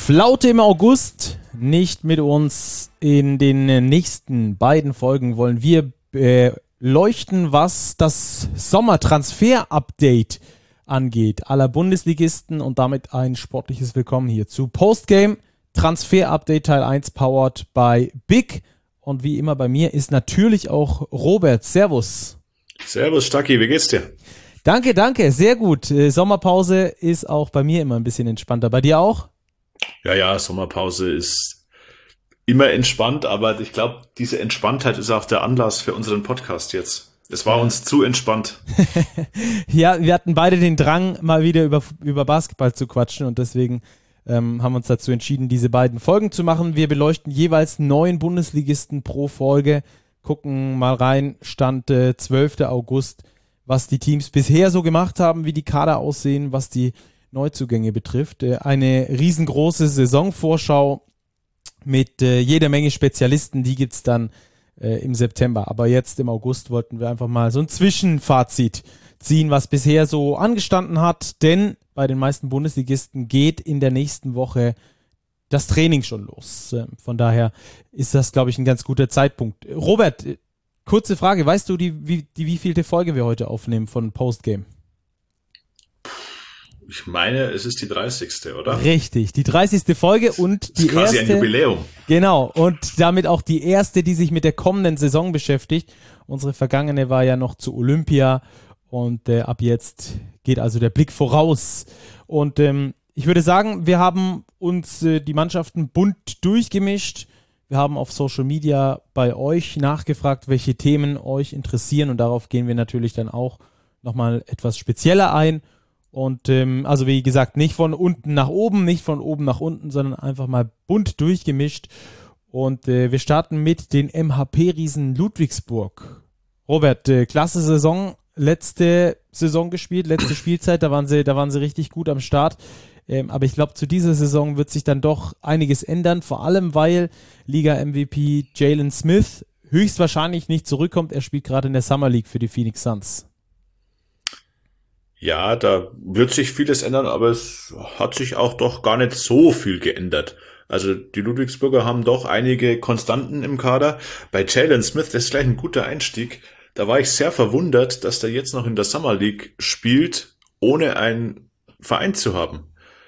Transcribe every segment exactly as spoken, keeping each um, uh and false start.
Flaute im August, nicht mit uns. In den nächsten beiden Folgen wollen wir äh, leuchten, was das Sommertransfer-Update angeht, aller Bundesligisten, und damit ein sportliches Willkommen hier zu Postgame Transfer-Update Teil eins, powered by Big. Und wie immer bei mir ist natürlich auch Robert. Servus. Servus, Stacki, wie geht's dir? Danke, danke, sehr gut. Äh, Sommerpause ist auch bei mir immer ein bisschen entspannter. Bei dir auch? Ja, ja, Sommerpause ist immer entspannt, aber ich glaube, diese Entspanntheit ist auch der Anlass für unseren Podcast jetzt. Es war uns zu entspannt. Ja, wir hatten beide den Drang, mal wieder über, über Basketball zu quatschen, und deswegen ähm, haben wir uns dazu entschieden, diese beiden Folgen zu machen. Wir beleuchten jeweils neun Bundesligisten pro Folge, gucken mal rein, Stand äh, zwölfter August, was die Teams bisher so gemacht haben, wie die Kader aussehen, was die Neuzugänge betrifft. Äh, eine riesengroße Saisonvorschau mit äh, jeder Menge Spezialisten, die gibt's dann äh, im September. Aber jetzt im August wollten wir einfach mal so ein Zwischenfazit ziehen, was bisher so angestanden hat, denn bei den meisten Bundesligisten geht in der nächsten Woche das Training schon los. Äh, von daher ist das, glaube ich, ein ganz guter Zeitpunkt. Robert, äh, kurze Frage, weißt du, die, wie, die wievielte Folge wir heute aufnehmen von Postgame? Ich meine, es ist die dreißigste, oder? Richtig, die dreißigste Folge und die das ist quasi erste, ein Jubiläum. Genau, und damit auch die erste, die sich mit der kommenden Saison beschäftigt. Unsere vergangene war ja noch zu Olympia, und äh, ab jetzt geht also der Blick voraus. Und ähm, ich würde sagen, wir haben uns äh, die Mannschaften bunt durchgemischt. Wir haben auf Social Media bei euch nachgefragt, welche Themen euch interessieren, und darauf gehen wir natürlich dann auch nochmal etwas spezieller ein. Und ähm, also wie gesagt, nicht von unten nach oben, nicht von oben nach unten, sondern einfach mal bunt durchgemischt. Und äh, wir starten mit den M H P-Riesen Ludwigsburg. Robert, äh, klasse Saison, letzte Saison gespielt, letzte Spielzeit, da waren sie, da waren sie richtig gut am Start. Ähm, aber ich glaube, zu dieser Saison wird sich dann doch einiges ändern, vor allem weil Liga-M V P Jalen Smith höchstwahrscheinlich nicht zurückkommt. Er spielt gerade in der Summer League für die Phoenix Suns. Ja, da wird sich vieles ändern, aber es hat sich auch doch gar nicht so viel geändert. Also die Ludwigsburger haben doch einige Konstanten im Kader. Bei Jalen Smith, das ist gleich ein guter Einstieg. Da war ich sehr verwundert, dass der jetzt noch in der Summer League spielt, ohne einen Verein zu haben.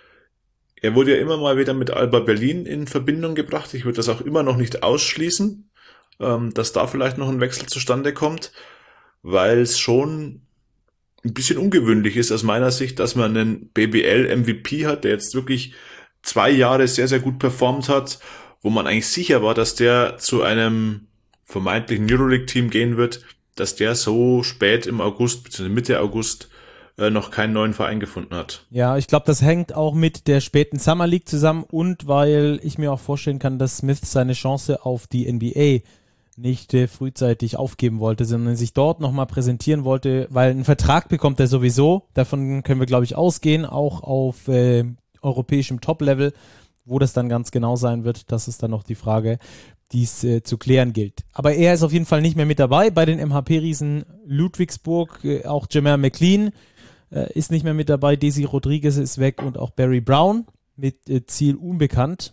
Er wurde ja immer mal wieder mit Alba Berlin in Verbindung gebracht. Ich würde das auch immer noch nicht ausschließen, dass da vielleicht noch ein Wechsel zustande kommt, weil es schon ein bisschen ungewöhnlich ist aus meiner Sicht, dass man einen B B L-M V P hat, der jetzt wirklich zwei Jahre sehr, sehr gut performt hat, wo man eigentlich sicher war, dass der zu einem vermeintlichen Euroleague-Team gehen wird, dass der so spät im August, bzw. Mitte August, äh, noch keinen neuen Verein gefunden hat. Ja, ich glaube, das hängt auch mit der späten Summer League zusammen, und weil ich mir auch vorstellen kann, dass Smith seine Chance auf die N B A nicht äh, frühzeitig aufgeben wollte, sondern sich dort nochmal präsentieren wollte, weil einen Vertrag bekommt er sowieso, davon können wir, glaube ich, ausgehen, auch auf äh, europäischem Top-Level. Wo das dann ganz genau sein wird, das ist dann noch die Frage, die es äh, zu klären gilt. Aber er ist auf jeden Fall nicht mehr mit dabei bei den M H P-Riesen Ludwigsburg. Äh, auch Jamal McLean äh, ist nicht mehr mit dabei, Desi Rodriguez ist weg und auch Barry Brown mit äh, Ziel unbekannt.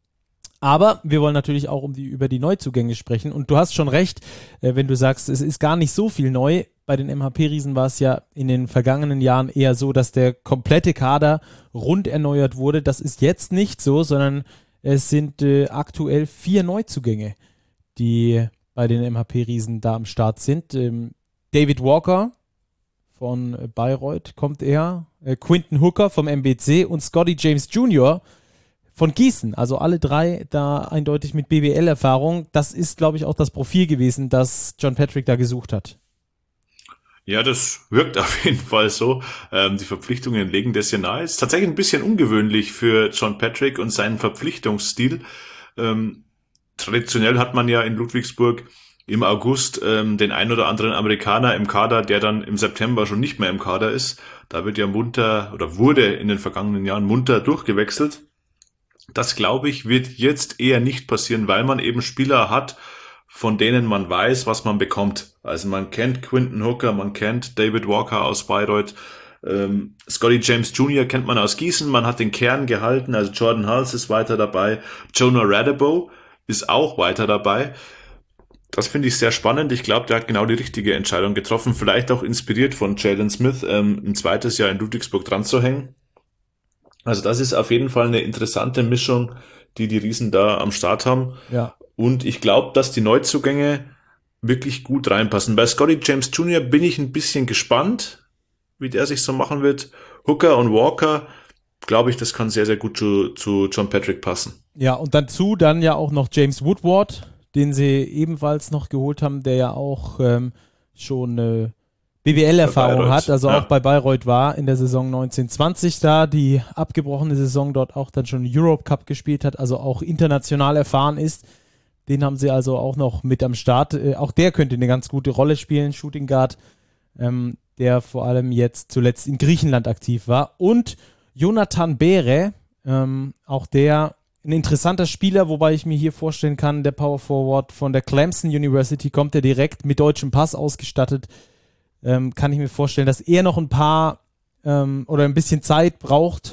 Aber wir wollen natürlich auch um die, über die Neuzugänge sprechen. Und du hast schon recht, äh, wenn du sagst, es ist gar nicht so viel neu. Bei den M H P-Riesen war es ja in den vergangenen Jahren eher so, dass der komplette Kader rund erneuert wurde. Das ist jetzt nicht so, sondern es sind äh, aktuell vier Neuzugänge, die bei den M H P-Riesen da am Start sind. Ähm, David Walker von äh, Bayreuth kommt er, äh, Quinton Hooker vom M B C und Scotty James Junior von Gießen, also alle drei da eindeutig mit B B L-Erfahrung. Das ist, glaube ich, auch das Profil gewesen, das John Patrick da gesucht hat. Ja, das wirkt auf jeden Fall so. Ähm, die Verpflichtungen legen das ja nahe. Ist tatsächlich ein bisschen ungewöhnlich für John Patrick und seinen Verpflichtungsstil. Ähm, traditionell hat man ja in Ludwigsburg im August ähm, den ein oder anderen Amerikaner im Kader, der dann im September schon nicht mehr im Kader ist. Da wird ja munter oder wurde in den vergangenen Jahren munter durchgewechselt. Das, glaube ich, wird jetzt eher nicht passieren, weil man eben Spieler hat, von denen man weiß, was man bekommt. Also man kennt Quinton Hooker, man kennt David Walker aus Bayreuth, Ähm, Scotty James Junior kennt man aus Gießen, man hat den Kern gehalten, also Jordan Hulse ist weiter dabei, Jonah Radabow ist auch weiter dabei. Das finde ich sehr spannend. Ich glaube, der hat genau die richtige Entscheidung getroffen, vielleicht auch inspiriert von Jalen Smith, ähm, ein zweites Jahr in Ludwigsburg dran zu hängen. Also das ist auf jeden Fall eine interessante Mischung, die die Riesen da am Start haben. Ja. Und ich glaube, dass die Neuzugänge wirklich gut reinpassen. Bei Scotty James Junior bin ich ein bisschen gespannt, wie der sich so machen wird. Hooker und Walker, glaube ich, das kann sehr, sehr gut zu, zu John Patrick passen. Ja, und dazu dann ja auch noch James Woodward, den sie ebenfalls noch geholt haben, der ja auch ähm, schon äh, B B L-Erfahrung hat, also ja. auch bei Bayreuth war in der Saison neunzehn zwanzig da, die abgebrochene Saison dort auch dann schon Europe Cup gespielt hat, also auch international erfahren ist. Den haben sie also auch noch mit am Start. Äh, auch der könnte eine ganz gute Rolle spielen, Shooting Guard, ähm, der vor allem jetzt zuletzt in Griechenland aktiv war. Und Jonathan Behre, ähm, auch der ein interessanter Spieler, wobei ich mir hier vorstellen kann, der Power Forward von der Clemson University kommt, der direkt mit deutschem Pass ausgestattet. Ähm, kann ich mir vorstellen, dass er noch ein paar ähm, oder ein bisschen Zeit braucht,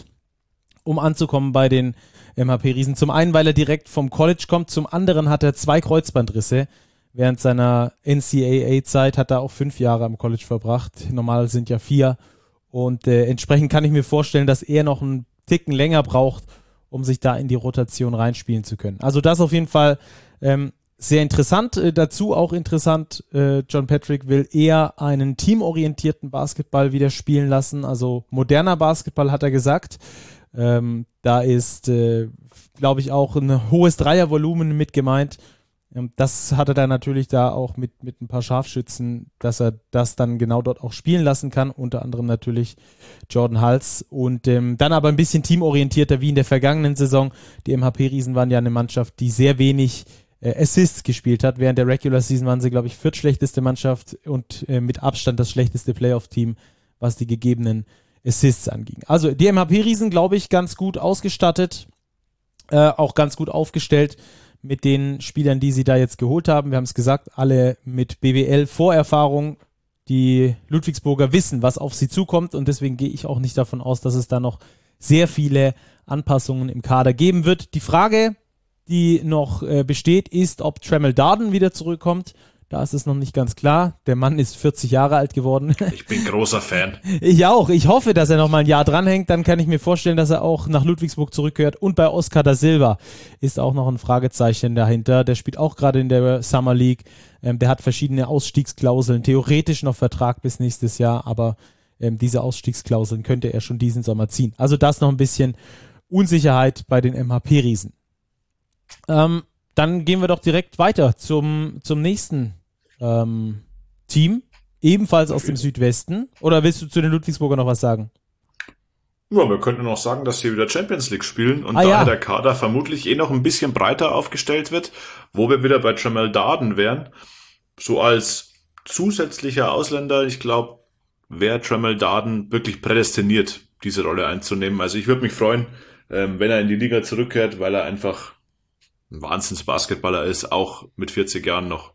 um anzukommen bei den M H P-Riesen. Zum einen, weil er direkt vom College kommt, zum anderen hat er zwei Kreuzbandrisse. Während seiner N C A A-Zeit hat er auch fünf Jahre am College verbracht. Normal sind ja vier. Und äh, entsprechend kann ich mir vorstellen, dass er noch einen Ticken länger braucht, um sich da in die Rotation reinspielen zu können. Also das auf jeden Fall ähm, sehr interessant. Äh, dazu auch interessant, äh, John Patrick will eher einen teamorientierten Basketball wieder spielen lassen. Also moderner Basketball, hat er gesagt. Ähm, da ist, äh, glaube ich, auch ein hohes Dreiervolumen mit gemeint. Ähm, das hat er dann natürlich da auch mit, mit ein paar Scharfschützen, dass er das dann genau dort auch spielen lassen kann. Unter anderem natürlich Jordan Hulse. Und ähm, dann aber ein bisschen teamorientierter wie in der vergangenen Saison. Die M H P-Riesen waren ja eine Mannschaft, die sehr wenig äh, Assists gespielt hat. Während der Regular Season waren sie, glaube ich, viertschlechteste Mannschaft und äh, mit Abstand das schlechteste Playoff-Team, was die gegebenen Assists anging. Also die M H P-Riesen, glaube ich, ganz gut ausgestattet, äh, auch ganz gut aufgestellt mit den Spielern, die sie da jetzt geholt haben. Wir haben es gesagt, alle mit B W L-Vorerfahrung. Die Ludwigsburger wissen, was auf sie zukommt und deswegen gehe ich auch nicht davon aus, dass es da noch sehr viele Anpassungen im Kader geben wird. Die Frage, die noch äh, besteht, ist, ob Tremel Darden wieder zurückkommt. Da ist es noch nicht ganz klar. Der Mann ist vierzig Jahre alt geworden. Ich bin großer Fan. Ich auch. Ich hoffe, dass er noch mal ein Jahr dranhängt. Dann kann ich mir vorstellen, dass er auch nach Ludwigsburg zurückkehrt. Und bei Oscar da Silva ist auch noch ein Fragezeichen dahinter. Der spielt auch gerade in der Summer League. Ähm, der hat verschiedene Ausstiegsklauseln. Theoretisch noch Vertrag bis nächstes Jahr. Aber ähm, diese Ausstiegsklauseln könnte er schon diesen Sommer ziehen. Also das noch ein bisschen Unsicherheit bei den M H P-Riesen. Ähm, Dann gehen wir doch direkt weiter zum, zum nächsten ähm, Team, ebenfalls aus dem Südwesten. Oder willst du zu den Ludwigsburger noch was sagen? Ja, wir könnten noch sagen, dass sie wieder Champions League spielen und ah, daher ja. der Kader vermutlich eh noch ein bisschen breiter aufgestellt wird, wo wir wieder bei Tremel Darden wären. So als zusätzlicher Ausländer, ich glaube, wäre Tremel Darden wirklich prädestiniert, diese Rolle einzunehmen. Also ich würde mich freuen, ähm, wenn er in die Liga zurückkehrt, weil er einfach ein Wahnsinns-Basketballer ist, auch mit vierzig Jahren noch.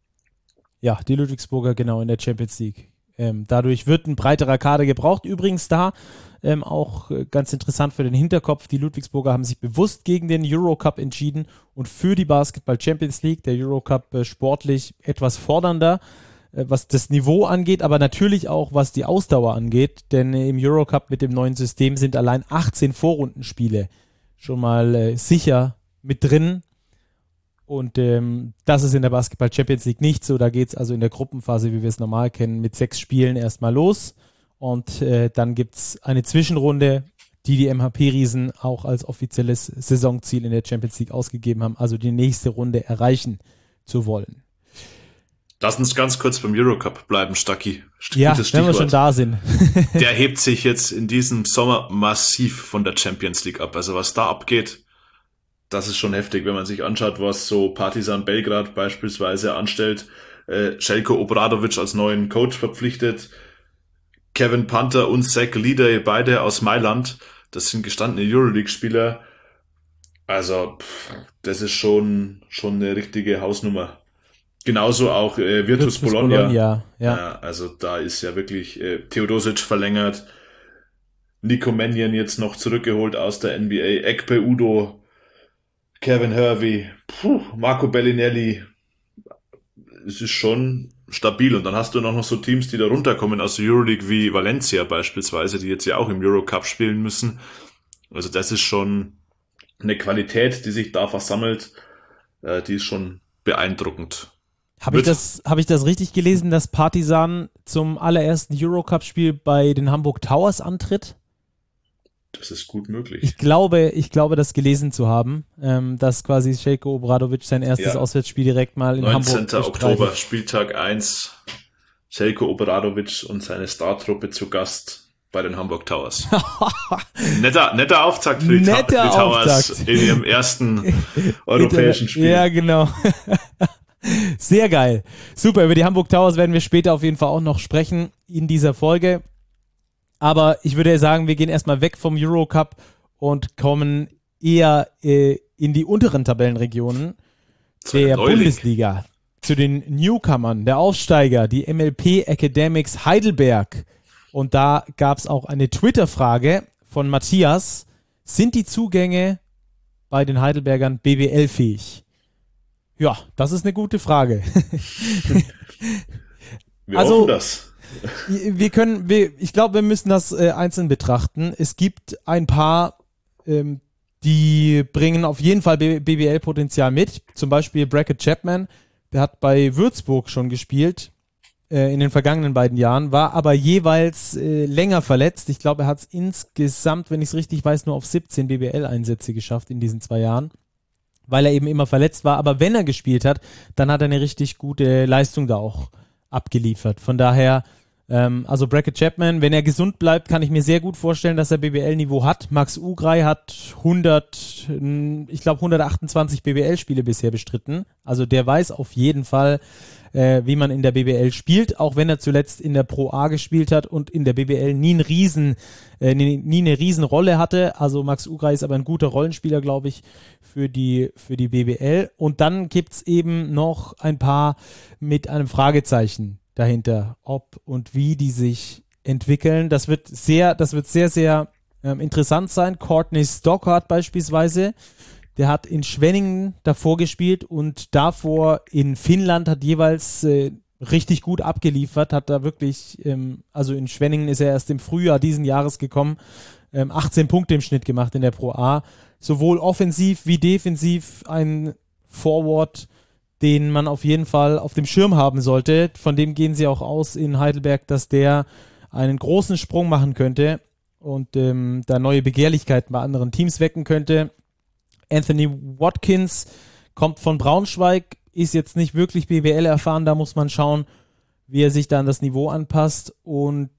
Ja, die Ludwigsburger genau in der Champions League. Ähm, dadurch wird ein breiterer Kader gebraucht. Übrigens da ähm, auch äh, ganz interessant für den Hinterkopf, die Ludwigsburger haben sich bewusst gegen den Eurocup entschieden und für die Basketball Champions League. Der Eurocup äh, sportlich etwas fordernder, äh, was das Niveau angeht, aber natürlich auch, was die Ausdauer angeht. Denn äh, im Eurocup mit dem neuen System sind allein achtzehn Vorrundenspiele schon mal äh, sicher mit drin. Und ähm, das ist in der Basketball Champions League nicht so. Da geht es also in der Gruppenphase, wie wir es normal kennen, mit sechs Spielen erstmal los. Und äh, dann gibt es eine Zwischenrunde, die die M H P-Riesen auch als offizielles Saisonziel in der Champions League ausgegeben haben, also die nächste Runde erreichen zu wollen. Lass uns ganz kurz beim Eurocup bleiben, Stacki. Ja, wenn wir schon da sind. Der hebt sich jetzt in diesem Sommer massiv von der Champions League ab. Also was da abgeht, das ist schon heftig, wenn man sich anschaut, was so Partizan Belgrad beispielsweise anstellt. Äh, Željko Obradović als neuen Coach verpflichtet. Kevin Panther und Zach Leader, beide aus Mailand. Das sind gestandene Euroleague-Spieler. Also, pff, das ist schon, schon eine richtige Hausnummer. Genauso auch äh, Virtus, Virtus Bologna. Bologna ja. Ja, also da ist ja wirklich äh, Theodosic verlängert. Nico Mannion jetzt noch zurückgeholt aus der N B A, Ekpe Udo, Kevin Hervey, puh, Marco Bellinelli. Es ist schon stabil. Und dann hast du noch so Teams, die da runterkommen aus der Euroleague, wie Valencia beispielsweise, die jetzt ja auch im Eurocup spielen müssen. Also das ist schon eine Qualität, die sich da versammelt, äh, die ist schon beeindruckend. Habe ich das, habe ich das richtig gelesen, dass Partizan zum allerersten Eurocup-Spiel bei den Hamburg Towers antritt? Das ist gut möglich. Ich glaube, ich glaube, das gelesen zu haben, ähm, dass quasi Željko Obradović sein erstes ja. Auswärtsspiel direkt mal in Hamburg neunzehnten Oktober, Spieltag eins, Željko Obradović und seine Startruppe zu Gast bei den Hamburg Towers. netter, netter Auftakt für die, netter für die Towers Auftakt. In ihrem ersten europäischen Spiel. Ja, genau. Sehr geil. Super, über die Hamburg Towers werden wir später auf jeden Fall auch noch sprechen in dieser Folge. Aber ich würde sagen, wir gehen erstmal weg vom Eurocup und kommen eher äh, in die unteren Tabellenregionen der Bundesliga. Zu den Newcomern, der Aufsteiger, die M L P Academics Heidelberg. Und da gab es auch eine Twitter-Frage von Matthias. Sind die Zugänge bei den Heidelbergern B B L-fähig? Ja, das ist eine gute Frage. Wir also, hoffen das. Wir können, wir, ich glaube, wir müssen das äh, einzeln betrachten. Es gibt ein paar, ähm, die bringen auf jeden Fall B B L-Potenzial mit. Zum Beispiel Brackett Chapman, der hat bei Würzburg schon gespielt äh, in den vergangenen beiden Jahren, war aber jeweils äh, länger verletzt. Ich glaube, er hat es insgesamt, wenn ich es richtig weiß, nur auf siebzehn B B L-Einsätze geschafft in diesen zwei Jahren, weil er eben immer verletzt war. Aber wenn er gespielt hat, dann hat er eine richtig gute Leistung da auch abgeliefert. Von daher, ähm, also Brackett Chapman, wenn er gesund bleibt, kann ich mir sehr gut vorstellen, dass er B B L-Niveau hat. Max Ugrei hat hundert, ich glaube hundertachtundzwanzig B B L-Spiele bisher bestritten. Also der weiß auf jeden Fall, äh, wie man in der B B L spielt, auch wenn er zuletzt in der Pro A gespielt hat und in der B B L nie, einen Riesen, äh, nie, nie eine Riesenrolle hatte. Also Max Ugrei ist aber ein guter Rollenspieler, glaube ich, für die, für die B B L. Und dann gibt's eben noch ein paar mit einem Fragezeichen dahinter, ob und wie die sich entwickeln. Das wird sehr, das wird sehr, sehr ähm, interessant sein. Courtney Stockard beispielsweise, der hat in Schwenningen davor gespielt und davor in Finnland hat jeweils äh, richtig gut abgeliefert, hat da wirklich, ähm, also in Schwenningen ist er erst im Frühjahr diesen Jahres gekommen, ähm, achtzehn Punkte im Schnitt gemacht in der Pro A. Sowohl offensiv wie defensiv ein Forward, den man auf jeden Fall auf dem Schirm haben sollte. Von dem gehen sie auch aus in Heidelberg, dass der einen großen Sprung machen könnte und ähm, da neue Begehrlichkeiten bei anderen Teams wecken könnte. Anthony Watkins kommt von Braunschweig, ist jetzt nicht wirklich B B L erfahren, da muss man schauen, wie er sich da an das Niveau anpasst. Und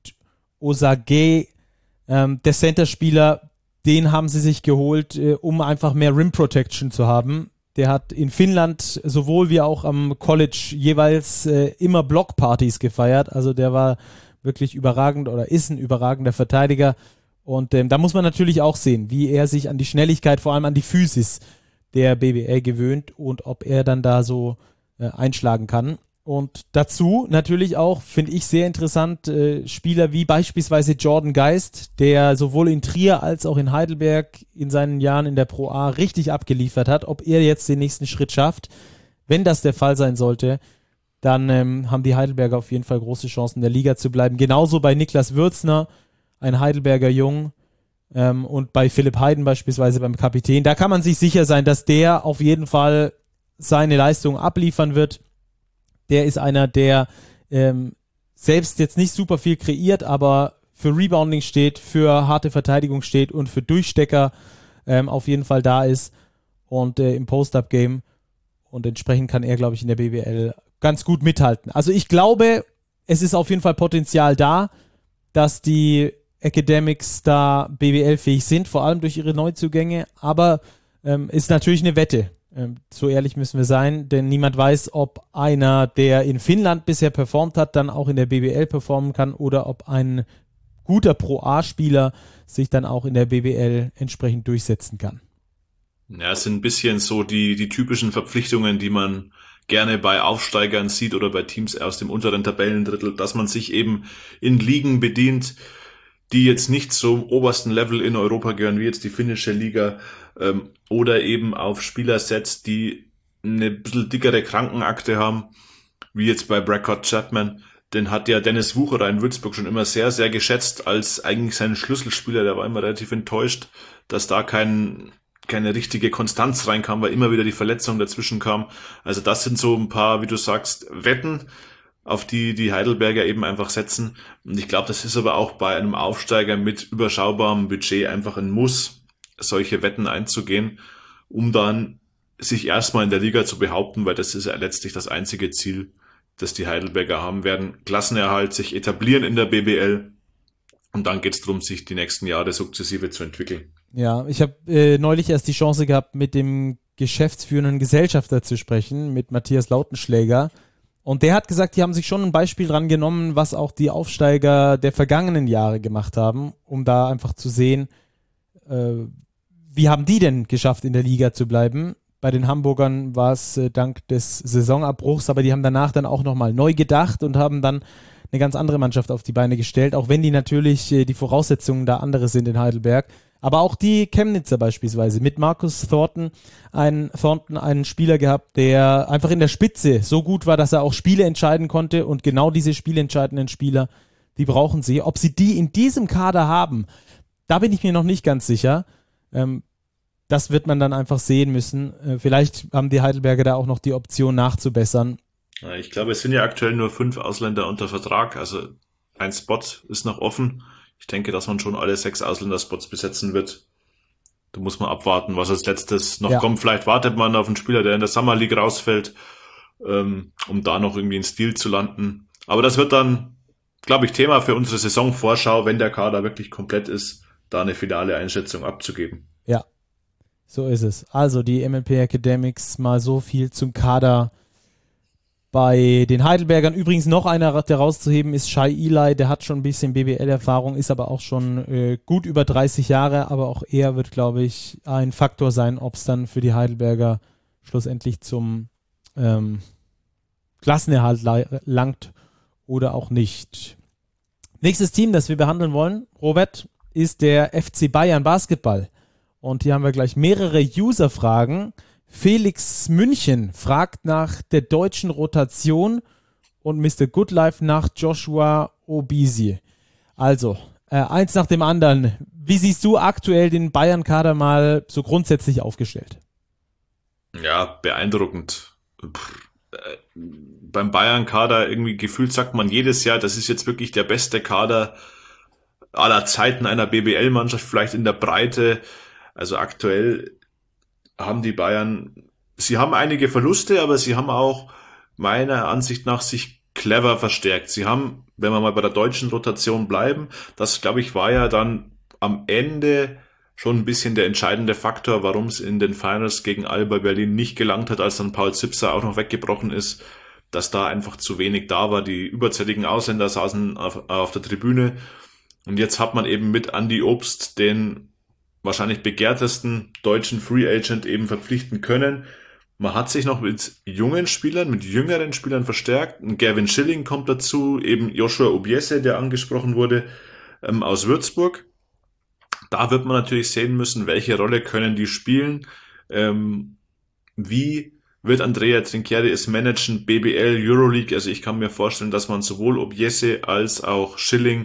Osage, ähm, der Center-Spieler, den haben sie sich geholt, äh, um einfach mehr Rim Protection zu haben. Der hat in Finnland sowohl wie auch am College jeweils äh, immer Blockpartys gefeiert. Also der war wirklich überragend oder ist ein überragender Verteidiger. Und ähm, da muss man natürlich auch sehen, wie er sich an die Schnelligkeit, vor allem an die Physis der B B L gewöhnt und ob er dann da so äh, einschlagen kann. Und dazu natürlich auch, finde ich sehr interessant, äh, Spieler wie beispielsweise Jordan Geist, der sowohl in Trier als auch in Heidelberg in seinen Jahren in der Pro A richtig abgeliefert hat. Ob er jetzt den nächsten Schritt schafft, wenn das der Fall sein sollte, dann ähm, haben die Heidelberger auf jeden Fall große Chancen, in der Liga zu bleiben. Genauso bei Niklas Würzner, ein Heidelberger Jung, ähm, und bei Philipp Heiden beispielsweise beim Kapitän. Da kann man sich sicher sein, dass der auf jeden Fall seine Leistung abliefern wird. Der ist einer, der ähm, selbst jetzt nicht super viel kreiert, aber für Rebounding steht, für harte Verteidigung steht und für Durchstecker ähm, auf jeden Fall da ist und äh, im Post-Up-Game. Und entsprechend kann er, glaube ich, in der B B L ganz gut mithalten. Also ich glaube, es ist auf jeden Fall Potenzial da, dass die Academics da B B L-fähig sind, vor allem durch ihre Neuzugänge, aber ähm, ist natürlich eine Wette. Ähm, so ehrlich müssen wir sein, denn niemand weiß, ob einer, der in Finnland bisher performt hat, dann auch in der B B L performen kann oder ob ein guter Pro-A-Spieler sich dann auch in der B B L entsprechend durchsetzen kann. Ja, es sind ein bisschen so die, die typischen Verpflichtungen, die man gerne bei Aufsteigern sieht oder bei Teams aus dem unteren Tabellendrittel, dass man sich eben in Ligen bedient, die jetzt nicht zum obersten Level in Europa gehören, wie jetzt die finnische Liga, ähm, oder eben auf Spieler setzt, die eine bisschen dickere Krankenakte haben, wie jetzt bei Brackott Chapman. Den hat ja Dennis Wucherer in Würzburg schon immer sehr, sehr geschätzt als eigentlich seinen Schlüsselspieler. Der war immer relativ enttäuscht, dass da kein, keine richtige Konstanz reinkam, weil immer wieder die Verletzung dazwischen kam. Also das sind so ein paar, wie du sagst, Wetten, auf die die Heidelberger eben einfach setzen. Und ich glaube, das ist aber auch bei einem Aufsteiger mit überschaubarem Budget einfach ein Muss, solche Wetten einzugehen, um dann sich erstmal in der Liga zu behaupten, weil das ist ja letztlich das einzige Ziel, das die Heidelberger haben werden. Klassenerhalt, sich etablieren in der B B L und dann geht es darum, sich die nächsten Jahre sukzessive zu entwickeln. Ja, ich habe äh, neulich erst die Chance gehabt, mit dem geschäftsführenden Gesellschafter zu sprechen, mit Matthias Lautenschläger. Und der hat gesagt, die haben sich schon ein Beispiel dran genommen, was auch die Aufsteiger der vergangenen Jahre gemacht haben, um da einfach zu sehen, äh, wie haben die denn geschafft, in der Liga zu bleiben. Bei den Hamburgern war es äh, dank des Saisonabbruchs, aber die haben danach dann auch nochmal neu gedacht und haben dann eine ganz andere Mannschaft auf die Beine gestellt, auch wenn die natürlich äh, die Voraussetzungen da andere sind in Heidelberg. Aber auch die Chemnitzer beispielsweise mit Markus Thornton, einen, Thornton, einen Spieler gehabt, der einfach in der Spitze so gut war, dass er auch Spiele entscheiden konnte und genau diese spielentscheidenden Spieler, die brauchen sie. Ob sie die in diesem Kader haben, da bin ich mir noch nicht ganz sicher. Ähm, das wird man dann einfach sehen müssen. Äh, vielleicht haben die Heidelberger da auch noch die Option nachzubessern. Ich glaube, es sind ja aktuell nur fünf Ausländer unter Vertrag, also ein Spot ist noch offen. Ich denke, dass man schon alle sechs Ausländerspots besetzen wird. Da muss man abwarten, was als letztes noch ja. kommt. Vielleicht wartet man auf einen Spieler, der in der Summer League rausfällt, ähm, um da noch irgendwie in Stil zu landen. Aber das wird dann, glaube ich, Thema für unsere Saisonvorschau, wenn der Kader wirklich komplett ist, da eine finale Einschätzung abzugeben. Ja, so ist es. Also die M L P Academics, mal so viel zum Kader bei den Heidelbergern. Übrigens noch einer, der rauszuheben ist Shai Eli, der hat schon ein bisschen B B L-Erfahrung, ist aber auch schon äh, gut über dreißig Jahre, aber auch er wird, glaube ich, ein Faktor sein, ob es dann für die Heidelberger schlussendlich zum ähm, Klassenerhalt la- langt oder auch nicht. Nächstes Team, das wir behandeln wollen, Robert, ist der F C Bayern Basketball. Und hier haben wir gleich mehrere User-Fragen. Felix München fragt nach der deutschen Rotation und Mister Goodlife nach Joshua Obisi. Also, äh, eins nach dem anderen. Wie siehst du aktuell den Bayern-Kader mal so grundsätzlich aufgestellt? Ja, beeindruckend. Pff, äh, beim Bayern-Kader irgendwie gefühlt sagt man jedes Jahr, das ist jetzt wirklich der beste Kader aller Zeiten einer B B L-Mannschaft, vielleicht in der Breite. Also aktuell haben die Bayern, sie haben einige Verluste, aber sie haben auch meiner Ansicht nach sich clever verstärkt. Sie haben, wenn wir mal bei der deutschen Rotation bleiben, das glaube ich war ja dann am Ende schon ein bisschen der entscheidende Faktor, warum es in den Finals gegen Alba Berlin nicht gelangt hat, als dann Paul Zipser auch noch weggebrochen ist, dass da einfach zu wenig da war. Die überzähligen Ausländer saßen auf, auf der Tribüne und jetzt hat man eben mit Andy Obst den wahrscheinlich begehrtesten deutschen Free Agent eben verpflichten können. Man hat sich noch mit jungen Spielern, mit jüngeren Spielern verstärkt. Ein Gavin Schilling kommt dazu, eben Joshua Obiese, der angesprochen wurde, ähm, aus Würzburg. Da wird man natürlich sehen müssen, welche Rolle können die spielen. Ähm, wie wird Andrea Trinchieri es managen, B B L, Euroleague? Also ich kann mir vorstellen, dass man sowohl Obiese als auch Schilling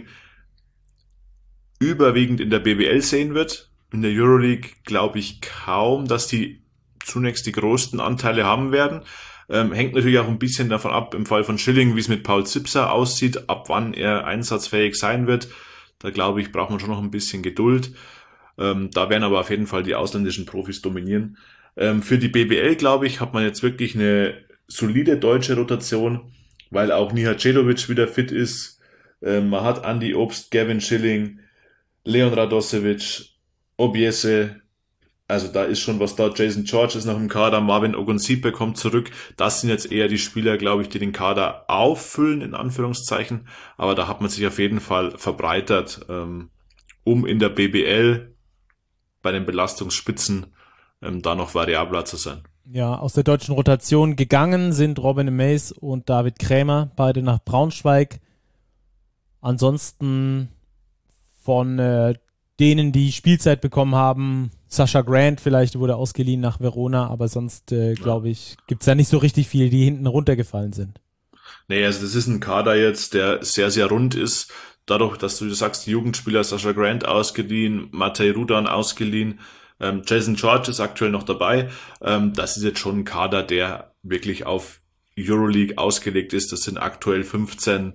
überwiegend in der B B L sehen wird. In der Euroleague glaube ich kaum, dass die zunächst die größten Anteile haben werden. Ähm, hängt natürlich auch ein bisschen davon ab, im Fall von Schilling, wie es mit Paul Zipser aussieht, ab wann er einsatzfähig sein wird. Da glaube ich, braucht man schon noch ein bisschen Geduld. Ähm, da werden aber auf jeden Fall die ausländischen Profis dominieren. Ähm, für die B B L, glaube ich, hat man jetzt wirklich eine solide deutsche Rotation, weil auch Nihacedovic wieder fit ist. Ähm, man hat Andy Obst, Gavin Schilling, Leon Radosevic, Obiese, also da ist schon was da. Jason George ist noch im Kader, Marvin Ogunsipe kommt zurück. Das sind jetzt eher die Spieler, glaube ich, die den Kader auffüllen, in Anführungszeichen. Aber da hat man sich auf jeden Fall verbreitert, ähm, um in der B B L bei den Belastungsspitzen ähm, da noch variabler zu sein. Ja, aus der deutschen Rotation gegangen sind Robin Mays und David Krämer, beide nach Braunschweig. Ansonsten von äh, denen, die Spielzeit bekommen haben. Sasha Grant vielleicht wurde ausgeliehen nach Verona, aber sonst, äh, glaube ich, gibt's da nicht so richtig viele, die hinten runtergefallen sind. Nee, also das ist ein Kader jetzt, der sehr, sehr rund ist. Dadurch, dass du sagst, die Jugendspieler Sasha Grant ausgeliehen, Matej Rudan ausgeliehen, ähm, Jason George ist aktuell noch dabei. Ähm, das ist jetzt schon ein Kader, der wirklich auf Euroleague ausgelegt ist. Das sind aktuell fünfzehn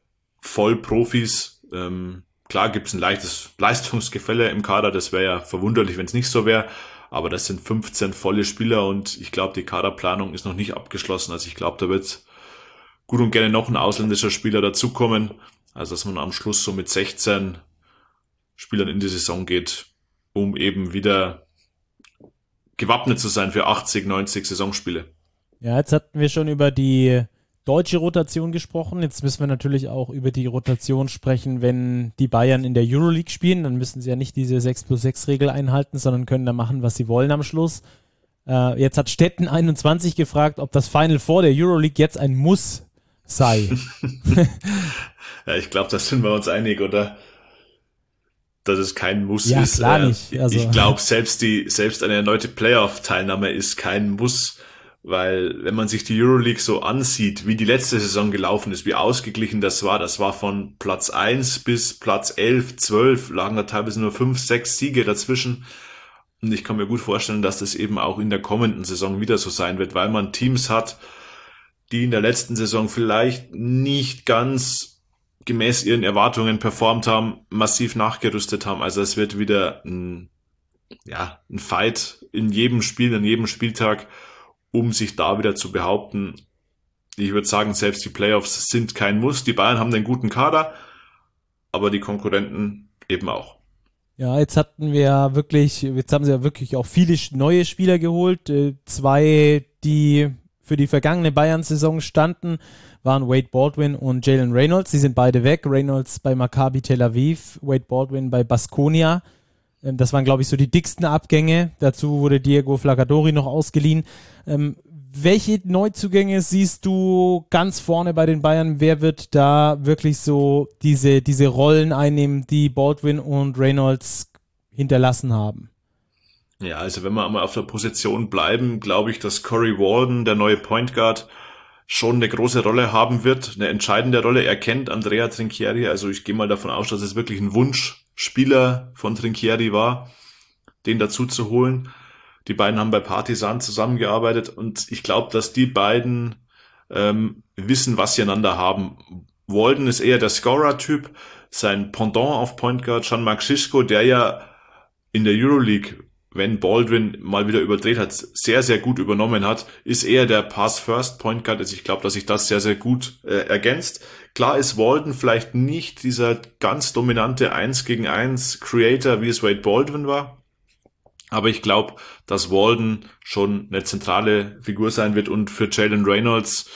Vollprofis. Ähm, klar gibt's ein leichtes Leistungsgefälle im Kader. Das wäre ja verwunderlich, wenn es nicht so wäre. Aber das sind fünfzehn volle Spieler und ich glaube, die Kaderplanung ist noch nicht abgeschlossen. Also ich glaube, da wird gut und gerne noch ein ausländischer Spieler dazukommen. Also dass man am Schluss so mit sechzehn Spielern in die Saison geht, um eben wieder gewappnet zu sein für achtzig, neunzig Saisonspiele. Ja, jetzt hatten wir schon über die deutsche Rotation gesprochen. Jetzt müssen wir natürlich auch über die Rotation sprechen, wenn die Bayern in der Euroleague spielen. Dann müssen sie ja nicht diese sechs plus sechs Regel einhalten, sondern können da machen, was sie wollen am Schluss. Äh, jetzt hat Stetten einundzwanzig gefragt, ob das Final Four der Euroleague jetzt ein Muss sei. Ja, ich glaube, da sind wir uns einig, oder? Dass es kein Muss ja, ist. Klar nicht. Also. Ich glaube, selbst die, selbst eine erneute Playoff-Teilnahme ist kein Muss, weil wenn man sich die Euroleague so ansieht, wie die letzte Saison gelaufen ist, wie ausgeglichen das war, das war von Platz eins bis Platz elf, zwölf, lagen da teilweise nur fünf, sechs Siege dazwischen. Und ich kann mir gut vorstellen, dass das eben auch in der kommenden Saison wieder so sein wird, weil man Teams hat, die in der letzten Saison vielleicht nicht ganz gemäß ihren Erwartungen performt haben, massiv nachgerüstet haben. Also es wird wieder ein, ja, ein Fight in jedem Spiel, an jedem Spieltag, um sich da wieder zu behaupten. Ich würde sagen, selbst die Playoffs sind kein Muss. Die Bayern haben einen guten Kader, aber die Konkurrenten eben auch. Ja, jetzt hatten wir ja wirklich, jetzt haben sie ja wirklich auch viele neue Spieler geholt. Äh, zwei, die für die vergangene Bayern-Saison standen, waren Wade Baldwin und Jalen Reynolds. Sie sind beide weg. Reynolds bei Maccabi Tel Aviv, Wade Baldwin bei Baskonia. Ähm, das waren, glaube ich, so die dicksten Abgänge. Dazu wurde Diego Flaccadori noch ausgeliehen. Ähm, welche Neuzugänge siehst du ganz vorne bei den Bayern? Wer wird da wirklich so diese, diese Rollen einnehmen, die Baldwin und Reynolds hinterlassen haben? Ja, also wenn wir einmal auf der Position bleiben, glaube ich, dass Corey Walden, der neue Point Guard, schon eine große Rolle haben wird, eine entscheidende Rolle. Er kennt Andrea Trinchieri, also ich gehe mal davon aus, dass es wirklich ein Wunschspieler von Trinchieri war, den dazu zu holen. Die beiden haben bei Partizan zusammengearbeitet und ich glaube, dass die beiden ähm, wissen, was sie einander haben. Walden ist eher der Scorer-Typ, sein Pendant auf Point Guard, Jean-Marc Schischko, der ja in der Euroleague, wenn Baldwin mal wieder überdreht hat, sehr, sehr gut übernommen hat, ist eher der Pass-First-Point Guard. Also ich glaube, dass sich das sehr, sehr gut äh, ergänzt. Klar ist Walden vielleicht nicht dieser ganz dominante eins gegen eins Creator, wie es Wade Baldwin war. Aber ich glaube, dass Walden schon eine zentrale Figur sein wird. Und für Jalen Reynolds,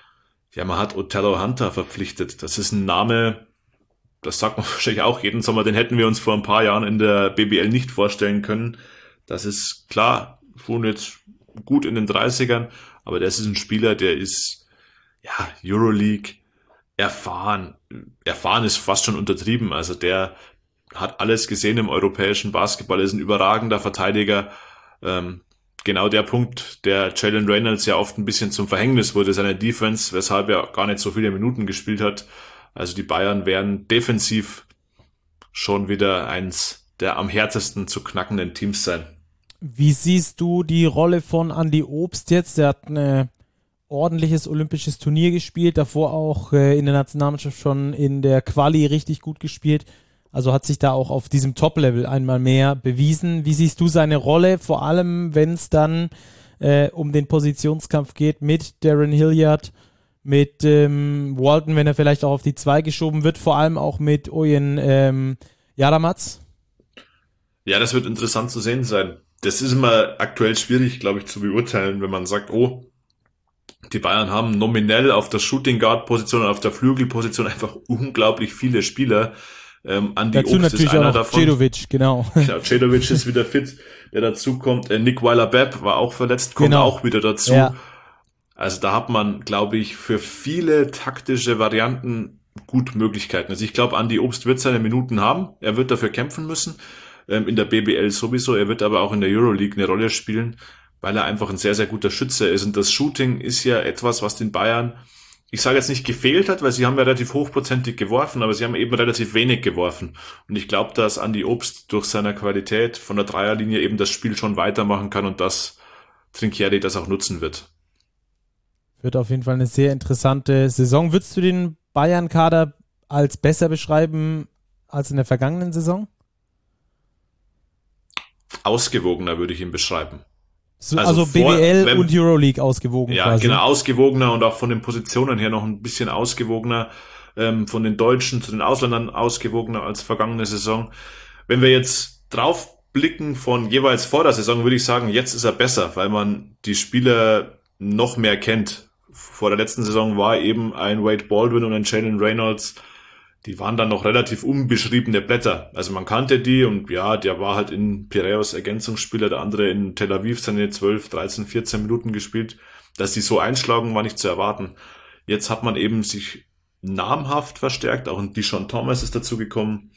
ja, man hat Otello Hunter verpflichtet. Das ist ein Name, das sagt man wahrscheinlich auch jeden Sommer, den hätten wir uns vor ein paar Jahren in der B B L nicht vorstellen können. Das ist klar, schon jetzt gut in den dreißigern, aber das ist ein Spieler, der ist, ja, Euroleague erfahren. Erfahren ist fast schon untertrieben. Also der hat alles gesehen im europäischen Basketball, ist ein überragender Verteidiger. Ähm, genau der Punkt, der Jalen Reynolds ja oft ein bisschen zum Verhängnis wurde, seine Defense, weshalb er gar nicht so viele Minuten gespielt hat. Also die Bayern werden defensiv schon wieder eins der am härtesten zu knackenden Teams sein. Wie siehst du die Rolle von Andy Obst jetzt? Der hat ein ordentliches olympisches Turnier gespielt, davor auch äh, in der Nationalmannschaft schon in der Quali richtig gut gespielt. Also hat sich da auch auf diesem Top-Level einmal mehr bewiesen. Wie siehst du seine Rolle, vor allem wenn es dann äh, um den Positionskampf geht mit Darren Hilliard, mit ähm, Walton, wenn er vielleicht auch auf die zwei geschoben wird, vor allem auch mit Ojen ähm, Jaramatz? Ja, das wird interessant zu sehen sein. Das ist immer aktuell schwierig, glaube ich, zu beurteilen, wenn man sagt, oh, die Bayern haben nominell auf der Shooting Guard Position und auf der Flügelposition einfach unglaublich viele Spieler. Ähm, Andy dazu Obst natürlich ist einer auch davon. Cedovic, genau. Ja, Cedovic ist wieder fit, der dazu kommt. Äh, Nick Weiler-Bepp war auch verletzt, kommt Genau. auch wieder dazu. Ja. Also da hat man, glaube ich, für viele taktische Varianten gut Möglichkeiten. Also ich glaube, Andy Obst wird seine Minuten haben. Er wird dafür kämpfen müssen. Ähm, in der B B L sowieso. Er wird aber auch in der Euroleague eine Rolle spielen, weil er einfach ein sehr, sehr guter Schütze ist. Und das Shooting ist ja etwas, was den Bayern, ich sage jetzt nicht gefehlt hat, weil sie haben ja relativ hochprozentig geworfen, aber sie haben eben relativ wenig geworfen. Und ich glaube, dass Andy Obst durch seine Qualität von der Dreierlinie eben das Spiel schon weitermachen kann und dass Trinchieri das auch nutzen wird. Wird auf jeden Fall eine sehr interessante Saison. Würdest du den Bayern-Kader als besser beschreiben als in der vergangenen Saison? Ausgewogener würde ich ihn beschreiben. So, also, also B B L vor, wenn, und Euroleague ausgewogen ja, quasi. Ja, genau, ausgewogener und auch von den Positionen her noch ein bisschen ausgewogener, ähm, von den Deutschen zu den Ausländern ausgewogener als vergangene Saison. Wenn wir jetzt drauf blicken von jeweils vor der Saison, würde ich sagen, jetzt ist er besser, weil man die Spieler noch mehr kennt. Vor der letzten Saison war eben ein Wade Baldwin und ein Jalen Reynolds, die waren dann noch relativ unbeschriebene Blätter. Also man kannte die und ja, der war halt in Piraeus Ergänzungsspieler, der andere in Tel Aviv seine zwölf, dreizehn, vierzehn Minuten gespielt. Dass die so einschlagen, war nicht zu erwarten. Jetzt hat man eben sich namhaft verstärkt, auch ein Deshaun Thomas ist dazu gekommen.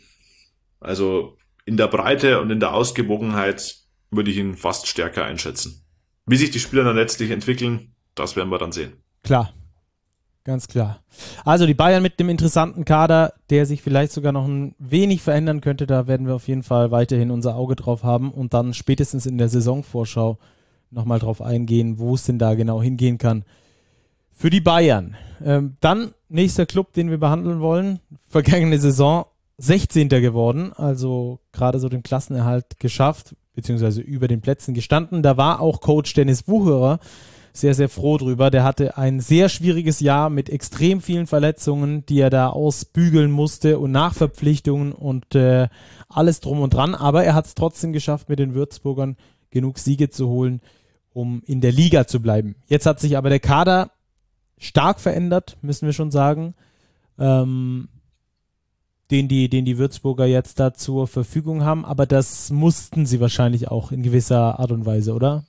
Also in der Breite und in der Ausgewogenheit würde ich ihn fast stärker einschätzen. Wie sich die Spieler dann letztlich entwickeln, das werden wir dann sehen. Klar. Ganz klar. Also die Bayern mit dem interessanten Kader, der sich vielleicht sogar noch ein wenig verändern könnte, da werden wir auf jeden Fall weiterhin unser Auge drauf haben und dann spätestens in der Saisonvorschau nochmal drauf eingehen, wo es denn da genau hingehen kann. Für die Bayern. Ähm, dann nächster Club, den wir behandeln wollen, vergangene Saison sechzehnter geworden, also gerade so den Klassenerhalt geschafft, beziehungsweise über den Plätzen gestanden. Da war auch Coach Dennis Wucherer sehr, sehr froh drüber. Der hatte ein sehr schwieriges Jahr mit extrem vielen Verletzungen, die er da ausbügeln musste und Nachverpflichtungen und äh, alles drum und dran. Aber er hat es trotzdem geschafft, mit den Würzburgern genug Siege zu holen, um in der Liga zu bleiben. Jetzt hat sich aber der Kader stark verändert, müssen wir schon sagen, ähm, den, die, den die Würzburger jetzt da zur Verfügung haben. Aber das mussten sie wahrscheinlich auch in gewisser Art und Weise, oder?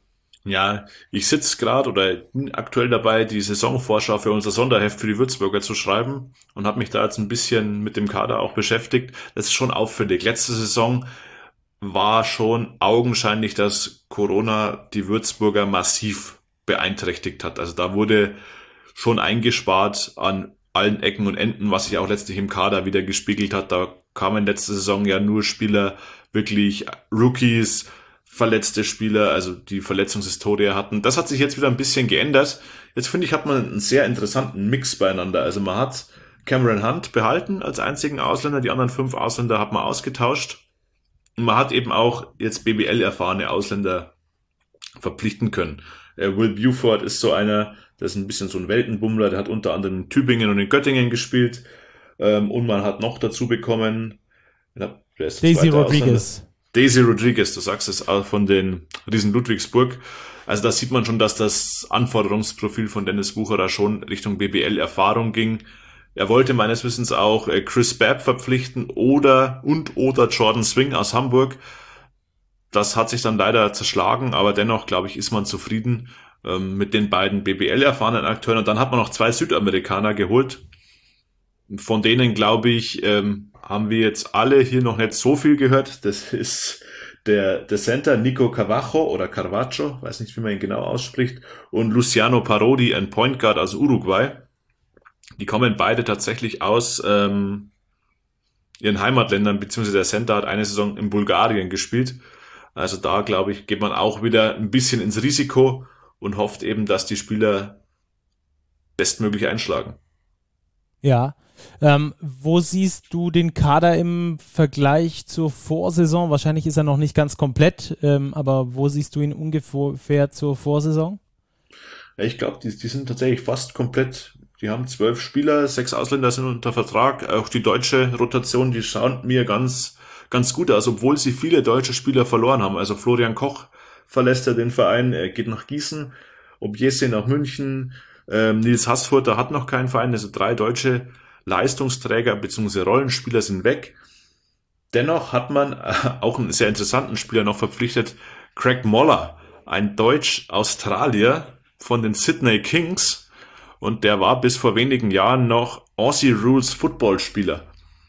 Ja, ich sitze gerade oder bin aktuell dabei, die Saisonvorschau für unser Sonderheft für die Würzburger zu schreiben und habe mich da jetzt ein bisschen mit dem Kader auch beschäftigt. Das ist schon auffällig. Letzte Saison war schon augenscheinlich, dass Corona die Würzburger massiv beeinträchtigt hat. Also da wurde schon eingespart an allen Ecken und Enden, was sich auch letztlich im Kader wieder gespiegelt hat. Da kamen letzte Saison ja nur Spieler, wirklich Rookies, verletzte Spieler, also die Verletzungshistorie hatten. Das hat sich jetzt wieder ein bisschen geändert. Jetzt finde ich, hat man einen sehr interessanten Mix beieinander. Also man hat Cameron Hunt behalten als einzigen Ausländer, die anderen fünf Ausländer hat man ausgetauscht. Und man hat eben auch jetzt B B L-erfahrene Ausländer verpflichten können. Will Buford ist so einer, der ist ein bisschen so ein Weltenbummler, der hat unter anderem in Tübingen und in Göttingen gespielt. Und man hat noch dazu bekommen, wer ist der Daisy zweite Rodriguez. Ausländer? Daisy Rodriguez, du sagst es auch von den Riesen Ludwigsburg. Also da sieht man schon, dass das Anforderungsprofil von Dennis Wucherer schon Richtung B B L-Erfahrung ging. Er wollte meines Wissens auch Chris Babb verpflichten oder und oder Jordan Swing aus Hamburg. Das hat sich dann leider zerschlagen, aber dennoch, glaube ich, ist man zufrieden ähm, mit den beiden B B L-erfahrenen Akteuren. Und dann hat man noch zwei Südamerikaner geholt. Von denen, glaube ich, ähm, haben wir jetzt alle hier noch nicht so viel gehört. Das ist der, der Center Nico Carvajo oder Carvacho, weiß nicht, wie man ihn genau ausspricht, und Luciano Parodi, ein Point Guard aus Uruguay. Die kommen beide tatsächlich aus ähm, ihren Heimatländern, beziehungsweise der Center hat eine Saison in Bulgarien gespielt. Also da, glaube ich, geht man auch wieder ein bisschen ins Risiko und hofft eben, dass die Spieler bestmöglich einschlagen. Ja, ähm, wo siehst du den Kader im Vergleich zur Vorsaison? Wahrscheinlich ist er noch nicht ganz komplett, ähm, aber wo siehst du ihn ungefähr zur Vorsaison? Ja, ich glaube, die, die sind tatsächlich fast komplett. Die haben zwölf Spieler, sechs Ausländer sind unter Vertrag. Auch die deutsche Rotation, die schaut mir ganz, ganz gut aus, obwohl sie viele deutsche Spieler verloren haben. Also Florian Koch verlässt ja den Verein, er geht nach Gießen, Objese nach München, ähm, Nils Haßfurter hat noch keinen Verein, also drei deutsche Leistungsträger bzw. Rollenspieler sind weg. Dennoch hat man äh, auch einen sehr interessanten Spieler noch verpflichtet, Craig Moller, ein Deutsch-Australier von den Sydney Kings, und der war bis vor wenigen Jahren noch Aussie Rules Football-Spieler.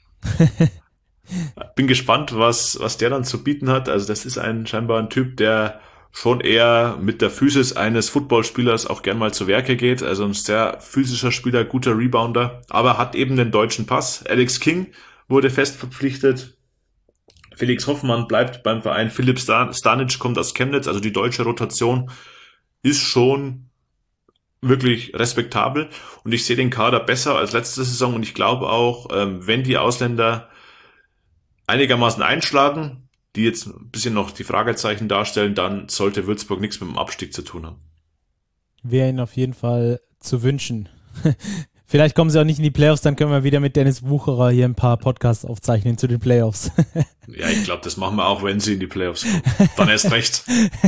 Bin gespannt, was, was der dann zu bieten hat. Also das ist ein scheinbar ein Typ, der schon eher mit der Physis eines Footballspielers auch gern mal zu Werke geht. Also ein sehr physischer Spieler, guter Rebounder, aber hat eben den deutschen Pass. Alex King wurde fest verpflichtet. Felix Hoffmann bleibt beim Verein. Philipp Stanic kommt aus Chemnitz. Also die deutsche Rotation ist schon wirklich respektabel. Und ich sehe den Kader besser als letzte Saison. Und ich glaube auch, wenn die Ausländer einigermaßen einschlagen, die jetzt ein bisschen noch die Fragezeichen darstellen, dann sollte Würzburg nichts mit dem Abstieg zu tun haben. Wäre ihnen auf jeden Fall zu wünschen. Vielleicht kommen sie auch nicht in die Playoffs, dann können wir wieder mit Dennis Wucherer hier ein paar Podcasts aufzeichnen zu den Playoffs. Ja, ich glaube, das machen wir auch, wenn sie in die Playoffs kommen. Dann erst recht.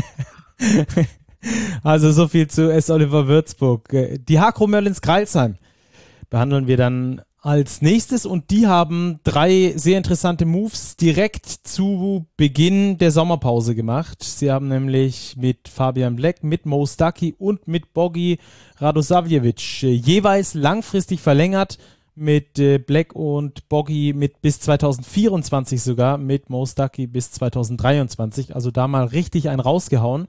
Also so viel zu S. Oliver Würzburg. Die Hakro Merlins Crailsheim behandeln wir dann als nächstes und die haben drei sehr interessante Moves direkt zu Beginn der Sommerpause gemacht. Sie haben nämlich mit Fabian Black, mit Mo Stuckey und mit Bogi Radosavljevic jeweils langfristig verlängert, mit Black und Bogi mit bis zwanzig vierundzwanzig sogar, mit Mo Stuckey bis zwanzig dreiundzwanzig, also da mal richtig einen rausgehauen.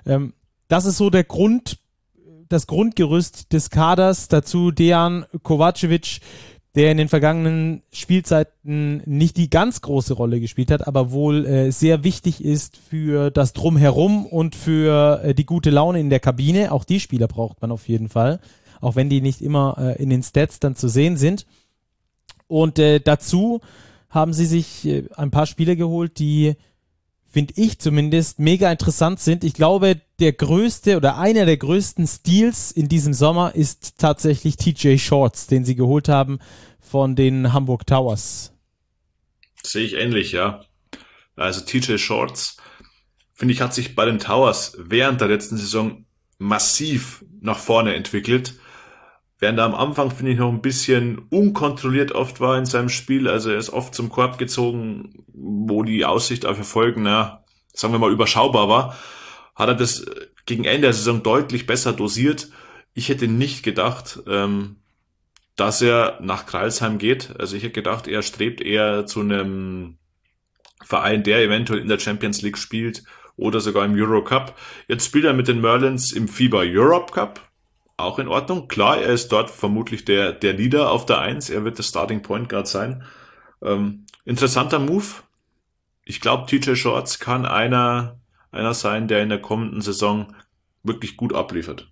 Das ist so der Grund, das Grundgerüst des Kaders, dazu Dejan Kovacevic, der in den vergangenen Spielzeiten nicht die ganz große Rolle gespielt hat, aber wohl äh, sehr wichtig ist für das Drumherum und für äh, die gute Laune in der Kabine. Auch die Spieler braucht man auf jeden Fall, auch wenn die nicht immer äh, in den Stats dann zu sehen sind. Und äh, dazu haben sie sich äh, ein paar Spieler geholt, die, finde ich zumindest, mega interessant sind. Ich glaube, der größte oder einer der größten Steals in diesem Sommer ist tatsächlich T J Shorts, den sie geholt haben von den Hamburg Towers. Sehe ich ähnlich, ja. Also T J Shorts, finde ich, hat sich bei den Towers während der letzten Saison massiv nach vorne entwickelt. Während er am Anfang, finde ich, noch ein bisschen unkontrolliert oft war in seinem Spiel. Also er ist oft zum Korb gezogen, wo die Aussicht auf Erfolg, na, sagen wir mal, überschaubar war. Hat er das gegen Ende der Saison deutlich besser dosiert. Ich hätte nicht gedacht, ähm, dass er nach Crailsheim geht. Also ich hätte gedacht, er strebt eher zu einem Verein, der eventuell in der Champions League spielt oder sogar im Eurocup. Jetzt spielt er mit den Merlins im FIBA Europe Cup. Auch in Ordnung. Klar, er ist dort vermutlich der, der Leader auf der Eins. Er wird der Starting Point Guard sein. Ähm, interessanter Move. Ich glaube, T J Shorts kann einer, einer sein, der in der kommenden Saison wirklich gut abliefert.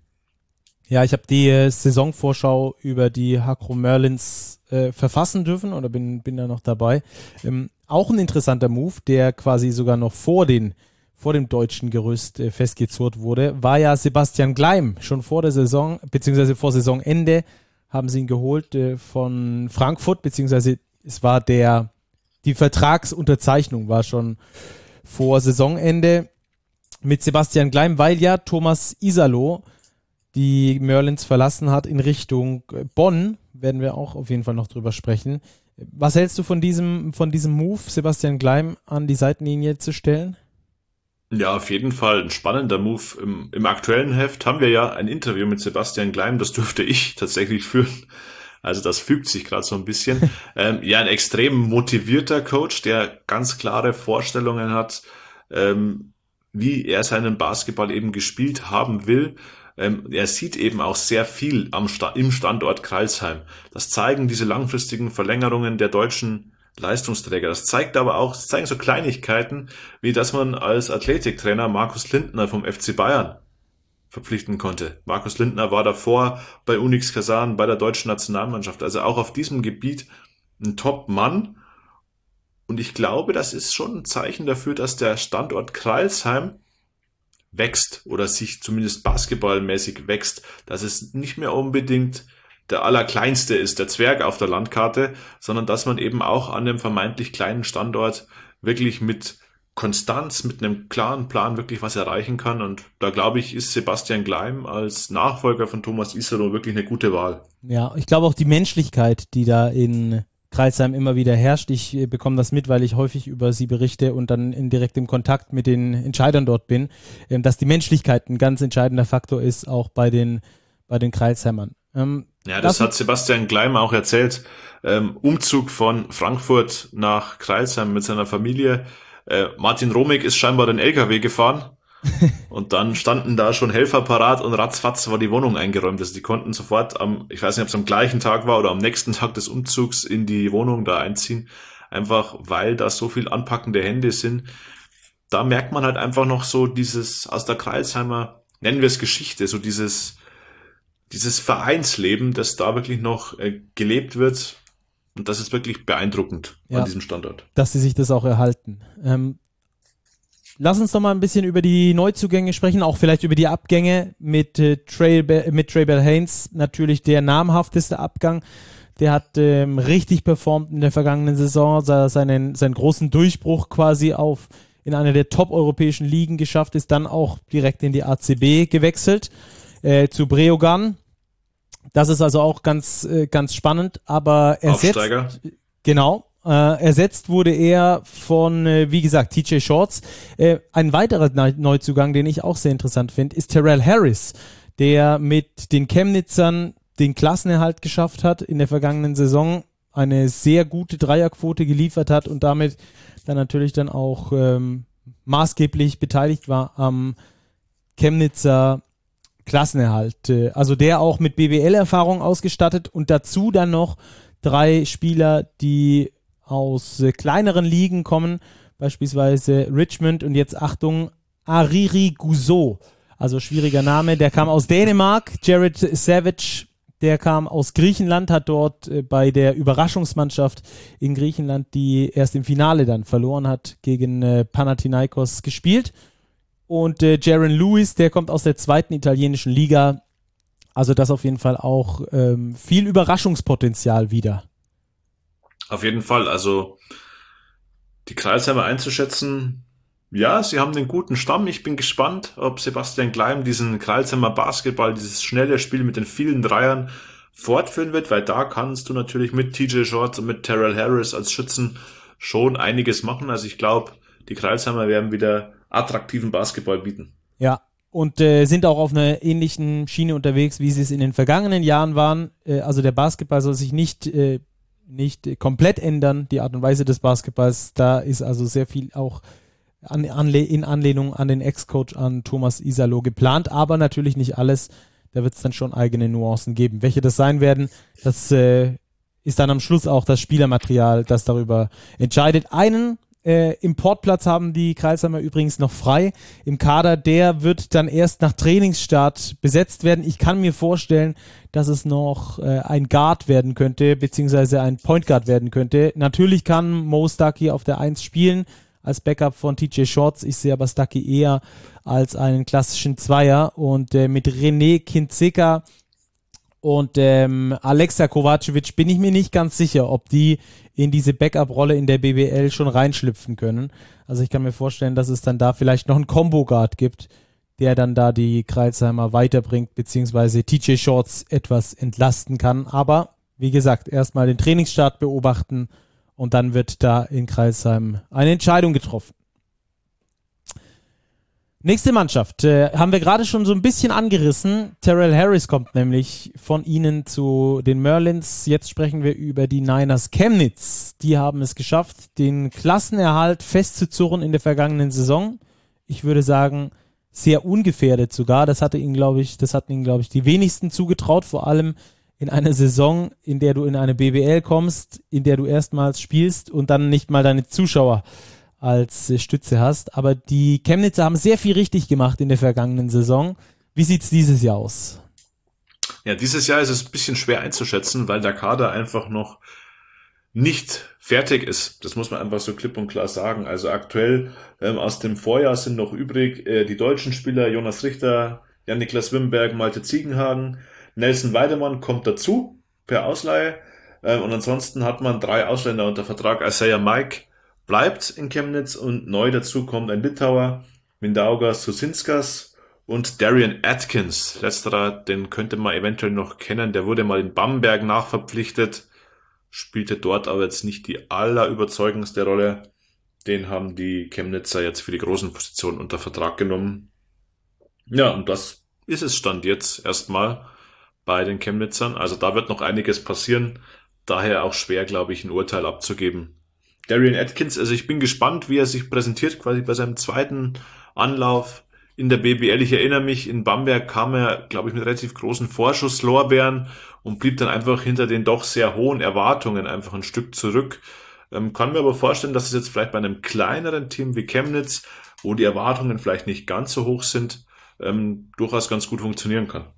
Ja, ich habe die äh, Saisonvorschau über die Hakro Merlins äh, verfassen dürfen oder bin, bin da noch dabei. Ähm, auch ein interessanter Move, der quasi sogar noch vor den vor dem deutschen Gerüst äh, festgezurrt wurde, war ja Sebastian Gleim. Schon vor der Saison, beziehungsweise vor Saisonende, haben sie ihn geholt äh, von Frankfurt, beziehungsweise es war der, die Vertragsunterzeichnung war schon vor Saisonende mit Sebastian Gleim, weil ja Thomas Isalo die Merlins verlassen hat in Richtung Bonn, werden wir auch auf jeden Fall noch drüber sprechen. Was hältst du von diesem, von diesem Move, Sebastian Gleim an die Seitenlinie zu stellen? Ja, auf jeden Fall ein spannender Move. Im, im aktuellen Heft haben wir ja ein Interview mit Sebastian Gleim, das dürfte ich tatsächlich führen. Also das fügt sich gerade so ein bisschen. ähm, ja, ein extrem motivierter Coach, der ganz klare Vorstellungen hat, ähm, wie er seinen Basketball eben gespielt haben will. Ähm, er sieht eben auch sehr viel am Sta- im Standort Crailsheim. Das zeigen diese langfristigen Verlängerungen der deutschen Leistungsträger. Das zeigt aber auch, das zeigen so Kleinigkeiten, wie dass man als Athletiktrainer Markus Lindner vom F C Bayern verpflichten konnte. Markus Lindner war davor bei Unix Kasan, bei der deutschen Nationalmannschaft, also auch auf diesem Gebiet ein Top-Mann. Und ich glaube, das ist schon ein Zeichen dafür, dass der Standort Crailsheim wächst oder sich zumindest basketballmäßig wächst, dass es nicht mehr unbedingt der allerkleinste ist, der Zwerg auf der Landkarte, sondern dass man eben auch an dem vermeintlich kleinen Standort wirklich mit Konstanz, mit einem klaren Plan wirklich was erreichen kann. Und da glaube ich, ist Sebastian Gleim als Nachfolger von Thomas Isaro wirklich eine gute Wahl. Ja, ich glaube auch die Menschlichkeit, die da in Crailsheim immer wieder herrscht. Ich bekomme das mit, weil ich häufig über sie berichte und dann in direktem Kontakt mit den Entscheidern dort bin, dass die Menschlichkeit ein ganz entscheidender Faktor ist, auch bei den, bei den Crailsheimern. Ähm, Ja, das hat Sebastian Gleim auch erzählt. Ähm, Umzug von Frankfurt nach Crailsheim mit seiner Familie. Äh, Martin Romek ist scheinbar den L K W gefahren und dann standen da schon Helfer parat und ratzfatz war die Wohnung eingeräumt. Also die konnten sofort am, ich weiß nicht, ob es am gleichen Tag war oder am nächsten Tag des Umzugs in die Wohnung da einziehen. Einfach weil da so viel anpackende Hände sind. Da merkt man halt einfach noch so dieses aus der Crailsheimer, nennen wir es Geschichte, so dieses dieses Vereinsleben, das da wirklich noch äh, gelebt wird. Und das ist wirklich beeindruckend ja, an diesem Standort. Dass sie sich das auch erhalten. Ähm, lass uns doch mal ein bisschen über die Neuzugänge sprechen, auch vielleicht über die Abgänge mit, äh, Trey, mit Trey Bell-Haynes. Natürlich der namhafteste Abgang. Der hat ähm, richtig performt in der vergangenen Saison, seinen, seinen großen Durchbruch quasi auf in einer der top-europäischen Ligen geschafft, ist dann auch direkt in die A C B gewechselt. Äh, zu Breogan. Das ist also auch ganz äh, ganz spannend, aber ersetzt, Aufsteiger. Genau, äh, ersetzt wurde er von, äh, wie gesagt, T J Shorts. Äh, ein weiterer Neuzugang, den ich auch sehr interessant finde, ist Terrell Harris, der mit den Chemnitzern den Klassenerhalt geschafft hat in der vergangenen Saison, eine sehr gute Dreierquote geliefert hat und damit dann natürlich dann auch ähm, maßgeblich beteiligt war am Chemnitzer Klassenerhalt. Also der auch mit B B L-Erfahrung ausgestattet und dazu dann noch drei Spieler, die aus äh, kleineren Ligen kommen, beispielsweise Richmond und jetzt Achtung, Ariri Gouzeau. Also schwieriger Name, der kam aus Dänemark. Jared Savage, der kam aus Griechenland, hat dort äh, bei der Überraschungsmannschaft in Griechenland, die erst im Finale dann verloren hat, gegen äh, Panathinaikos gespielt. Und äh, Jaron Lewis, der kommt aus der zweiten italienischen Liga. Also das auf jeden Fall auch ähm, viel Überraschungspotenzial wieder. Auf jeden Fall. Also die Crailsheimer einzuschätzen, ja, sie haben einen guten Stamm. Ich bin gespannt, ob Sebastian Gleim diesen Crailsheimer Basketball, dieses schnelle Spiel mit den vielen Dreiern fortführen wird, weil da kannst du natürlich mit T J Shorts und mit Terrell Harris als Schützen schon einiges machen. Also ich glaube, die Crailsheimer werden wieder attraktiven Basketball bieten. Ja, und äh, sind auch auf einer ähnlichen Schiene unterwegs, wie sie es in den vergangenen Jahren waren. Äh, also der Basketball soll sich nicht, äh, nicht komplett ändern, die Art und Weise des Basketballs. Da ist also sehr viel auch an, anle- in Anlehnung an den Ex-Coach, an Thomas Isalo geplant, aber natürlich nicht alles. Da wird es dann schon eigene Nuancen geben. Welche das sein werden, das äh, ist dann am Schluss auch das Spielermaterial, das darüber entscheidet. Einen Äh, Importplatz haben die Crailsheimer übrigens noch frei im Kader. Der wird dann erst nach Trainingsstart besetzt werden. Ich kann mir vorstellen, dass es noch äh, ein Guard werden könnte, beziehungsweise ein Point Guard werden könnte. Natürlich kann Mo Stuckey auf der eins spielen als Backup von T J Shorts. Ich sehe aber Stuckey eher als einen klassischen Zweier. Und äh, mit René Kindzeka und ähm, Alexa Kovacevic bin ich mir nicht ganz sicher, ob die in diese Backup-Rolle in der B B L schon reinschlüpfen können. Also ich kann mir vorstellen, dass es dann da vielleicht noch einen Combo-Guard gibt, der dann da die Crailsheimer weiterbringt, beziehungsweise T J Shorts etwas entlasten kann. Aber wie gesagt, erstmal den Trainingsstart beobachten und dann wird da in Crailsheim eine Entscheidung getroffen. Nächste Mannschaft, äh, haben wir gerade schon so ein bisschen angerissen. Terrell Harris kommt nämlich von ihnen zu den Merlins. Jetzt sprechen wir über die Niners Chemnitz. Die haben es geschafft, den Klassenerhalt festzuzurren in der vergangenen Saison. Ich würde sagen, sehr ungefährdet sogar. Das hatte ihnen, glaube ich, das hatten ihnen, glaube ich, die wenigsten zugetraut, vor allem in einer Saison, in der du in eine B B L kommst, in der du erstmals spielst und dann nicht mal deine Zuschauer als äh, Stütze hast. Aber die Chemnitzer haben sehr viel richtig gemacht in der vergangenen Saison. Wie sieht's dieses Jahr aus? Ja, dieses Jahr ist es ein bisschen schwer einzuschätzen, weil der Kader einfach noch nicht fertig ist. Das muss man einfach so klipp und klar sagen. Also aktuell ähm, aus dem Vorjahr sind noch übrig äh, die deutschen Spieler Jonas Richter, Jan-Niklas Wimberg, Malte Ziegenhagen, Nelson Weidemann kommt dazu per Ausleihe. Ähm, und ansonsten hat man drei Ausländer unter Vertrag. Isaiah Mike bleibt in Chemnitz und neu dazu kommt ein Litauer, Mindaugas Susinskas und Darian Atkins. Letzterer, den könnte man eventuell noch kennen, der wurde mal in Bamberg nachverpflichtet, spielte dort aber jetzt nicht die allerüberzeugendste Rolle. Den haben die Chemnitzer jetzt für die großen Positionen unter Vertrag genommen. Ja, und das ist es Stand jetzt erstmal bei den Chemnitzern. Also da wird noch einiges passieren. Daher auch schwer, glaube ich, ein Urteil abzugeben. Darian Atkins, also ich bin gespannt, wie er sich präsentiert, quasi bei seinem zweiten Anlauf in der B B L. Ich erinnere mich, in Bamberg kam er, glaube ich, mit relativ großen Vorschusslorbeeren und blieb dann einfach hinter den doch sehr hohen Erwartungen einfach ein Stück zurück. Ähm, kann mir aber vorstellen, dass es jetzt vielleicht bei einem kleineren Team wie Chemnitz, wo die Erwartungen vielleicht nicht ganz so hoch sind, ähm, durchaus ganz gut funktionieren kann.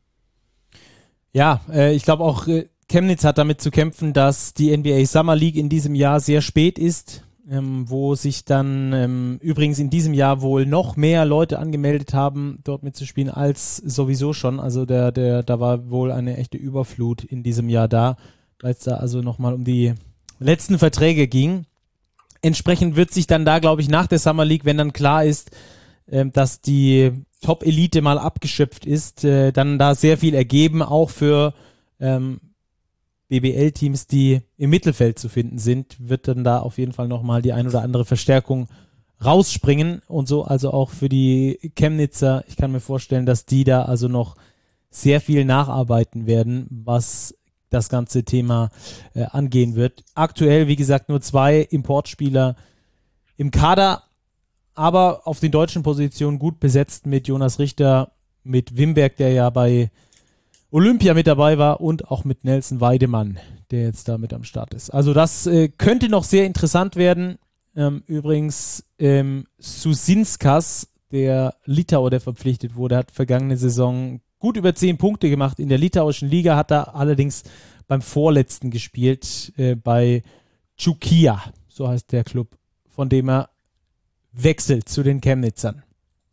Ja, äh, ich glaube auch, äh, Chemnitz hat damit zu kämpfen, dass die N B A Summer League in diesem Jahr sehr spät ist, ähm, wo sich dann ähm, übrigens in diesem Jahr wohl noch mehr Leute angemeldet haben, dort mitzuspielen, als sowieso schon. Also der, der, da war wohl eine echte Überflut in diesem Jahr da, weil es da also nochmal um die letzten Verträge ging. Entsprechend wird sich dann da, glaube ich, nach der Summer League, wenn dann klar ist, ähm, dass die Top-Elite mal abgeschöpft ist, äh, dann da sehr viel ergeben, auch für ähm, B B L-Teams, die im Mittelfeld zu finden sind, wird dann da auf jeden Fall nochmal die ein oder andere Verstärkung rausspringen und so, also auch für die Chemnitzer. Ich kann mir vorstellen, dass die da also noch sehr viel nacharbeiten werden, was das ganze Thema äh, angehen wird. Aktuell, wie gesagt, nur zwei Importspieler im Kader, aber auf den deutschen Positionen gut besetzt mit Jonas Richter, mit Wimberg, der ja bei Olympia mit dabei war, und auch mit Nelson Weidemann, der jetzt da mit am Start ist. Also das äh, könnte noch sehr interessant werden. Ähm, übrigens ähm, Susinskas, der Litauer, der verpflichtet wurde, hat vergangene Saison gut über zehn Punkte gemacht in der litauischen Liga, hat da allerdings beim Vorletzten gespielt, äh, bei Chukia, so heißt der Club, von dem er wechselt zu den Chemnitzern.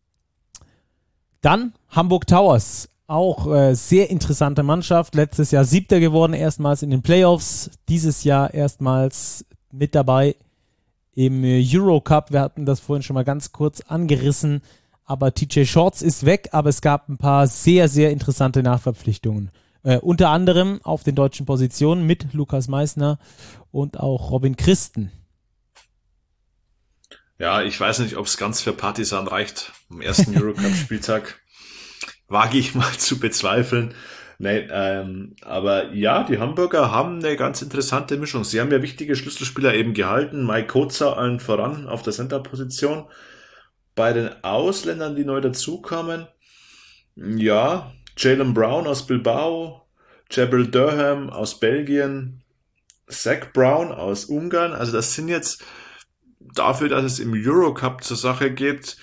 Dann Hamburg Towers, auch äh, sehr interessante Mannschaft, letztes Jahr Siebter geworden, erstmals in den Playoffs, dieses Jahr erstmals mit dabei im Eurocup. Wir hatten das vorhin schon mal ganz kurz angerissen, aber T J Shorts ist weg, aber es gab ein paar sehr, sehr interessante Nachverpflichtungen. Äh, unter anderem auf den deutschen Positionen mit Lukas Meissner und auch Robin Christen. Ja, ich weiß nicht, ob es ganz für Partisan reicht. Am ersten Eurocup-Spieltag wage ich mal zu bezweifeln. Nein, ähm, aber ja, die Hamburger haben eine ganz interessante Mischung. Sie haben ja wichtige Schlüsselspieler eben gehalten. Mike Koza allen voran auf der Center-Position. Bei den Ausländern, die neu dazukamen, ja, Jalen Brown aus Bilbao, Jebel Durham aus Belgien, Zach Brown aus Ungarn. Also das sind jetzt dafür, dass es im Eurocup zur Sache geht,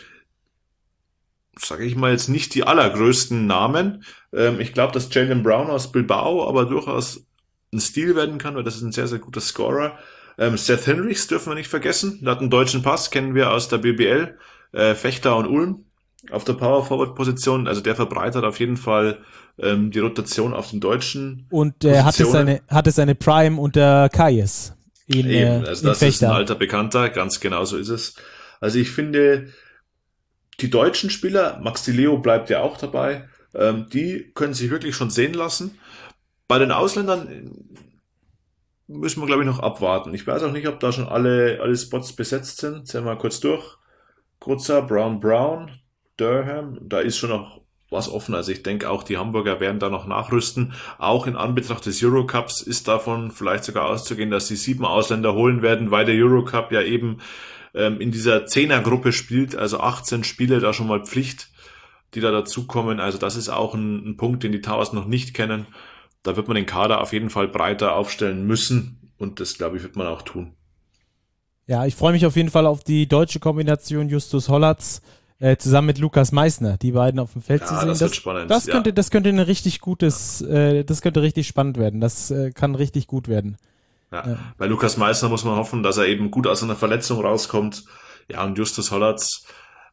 sage ich mal jetzt nicht die allergrößten Namen. Ähm, ich glaube, dass Jalen Brown aus Bilbao aber durchaus ein Stil werden kann, weil das ist ein sehr, sehr guter Scorer. Ähm, Seth Henrichs dürfen wir nicht vergessen. Der hat einen deutschen Pass, kennen wir aus der B B L. Äh, Fechter und Ulm auf der Power-Forward-Position. Also der verbreitert auf jeden Fall ähm, die Rotation auf den deutschen Und er äh, hatte seine, hatte seine Prime unter Kayes. In, Eben, äh, also das ist ein alter Bekannter, ganz genau so ist es. Also ich finde, die deutschen Spieler, Max Di Leo bleibt ja auch dabei, ähm, die können sich wirklich schon sehen lassen. Bei den Ausländern müssen wir, glaube ich, noch abwarten. Ich weiß auch nicht, ob da schon alle, alle Spots besetzt sind. Zählen wir mal kurz durch. Kurzer, Brown, Brown, Durham, da ist schon noch was offen. Also ich denke auch, die Hamburger werden da noch nachrüsten. Auch in Anbetracht des Eurocups ist davon vielleicht sogar auszugehen, dass sie sieben Ausländer holen werden, weil der Eurocup ja eben ähm, in dieser Zehnergruppe spielt, also achtzehn Spiele da schon mal Pflicht, die da dazukommen. Also das ist auch ein, ein Punkt, den die Towers noch nicht kennen. Da wird man den Kader auf jeden Fall breiter aufstellen müssen und das, glaube ich, wird man auch tun. Ja, ich freue mich auf jeden Fall auf die deutsche Kombination Justus Hollatz äh, zusammen mit Lukas Meissner, die beiden auf dem Feld ja, zu sehen. Das, das wird spannend. Das könnte, ja. das könnte ein richtig gutes, äh, das könnte richtig spannend werden. Das äh, kann richtig gut werden. Ja. ja. Bei Lukas Meissner muss man hoffen, dass er eben gut aus einer Verletzung rauskommt. Ja, und Justus Hollatz,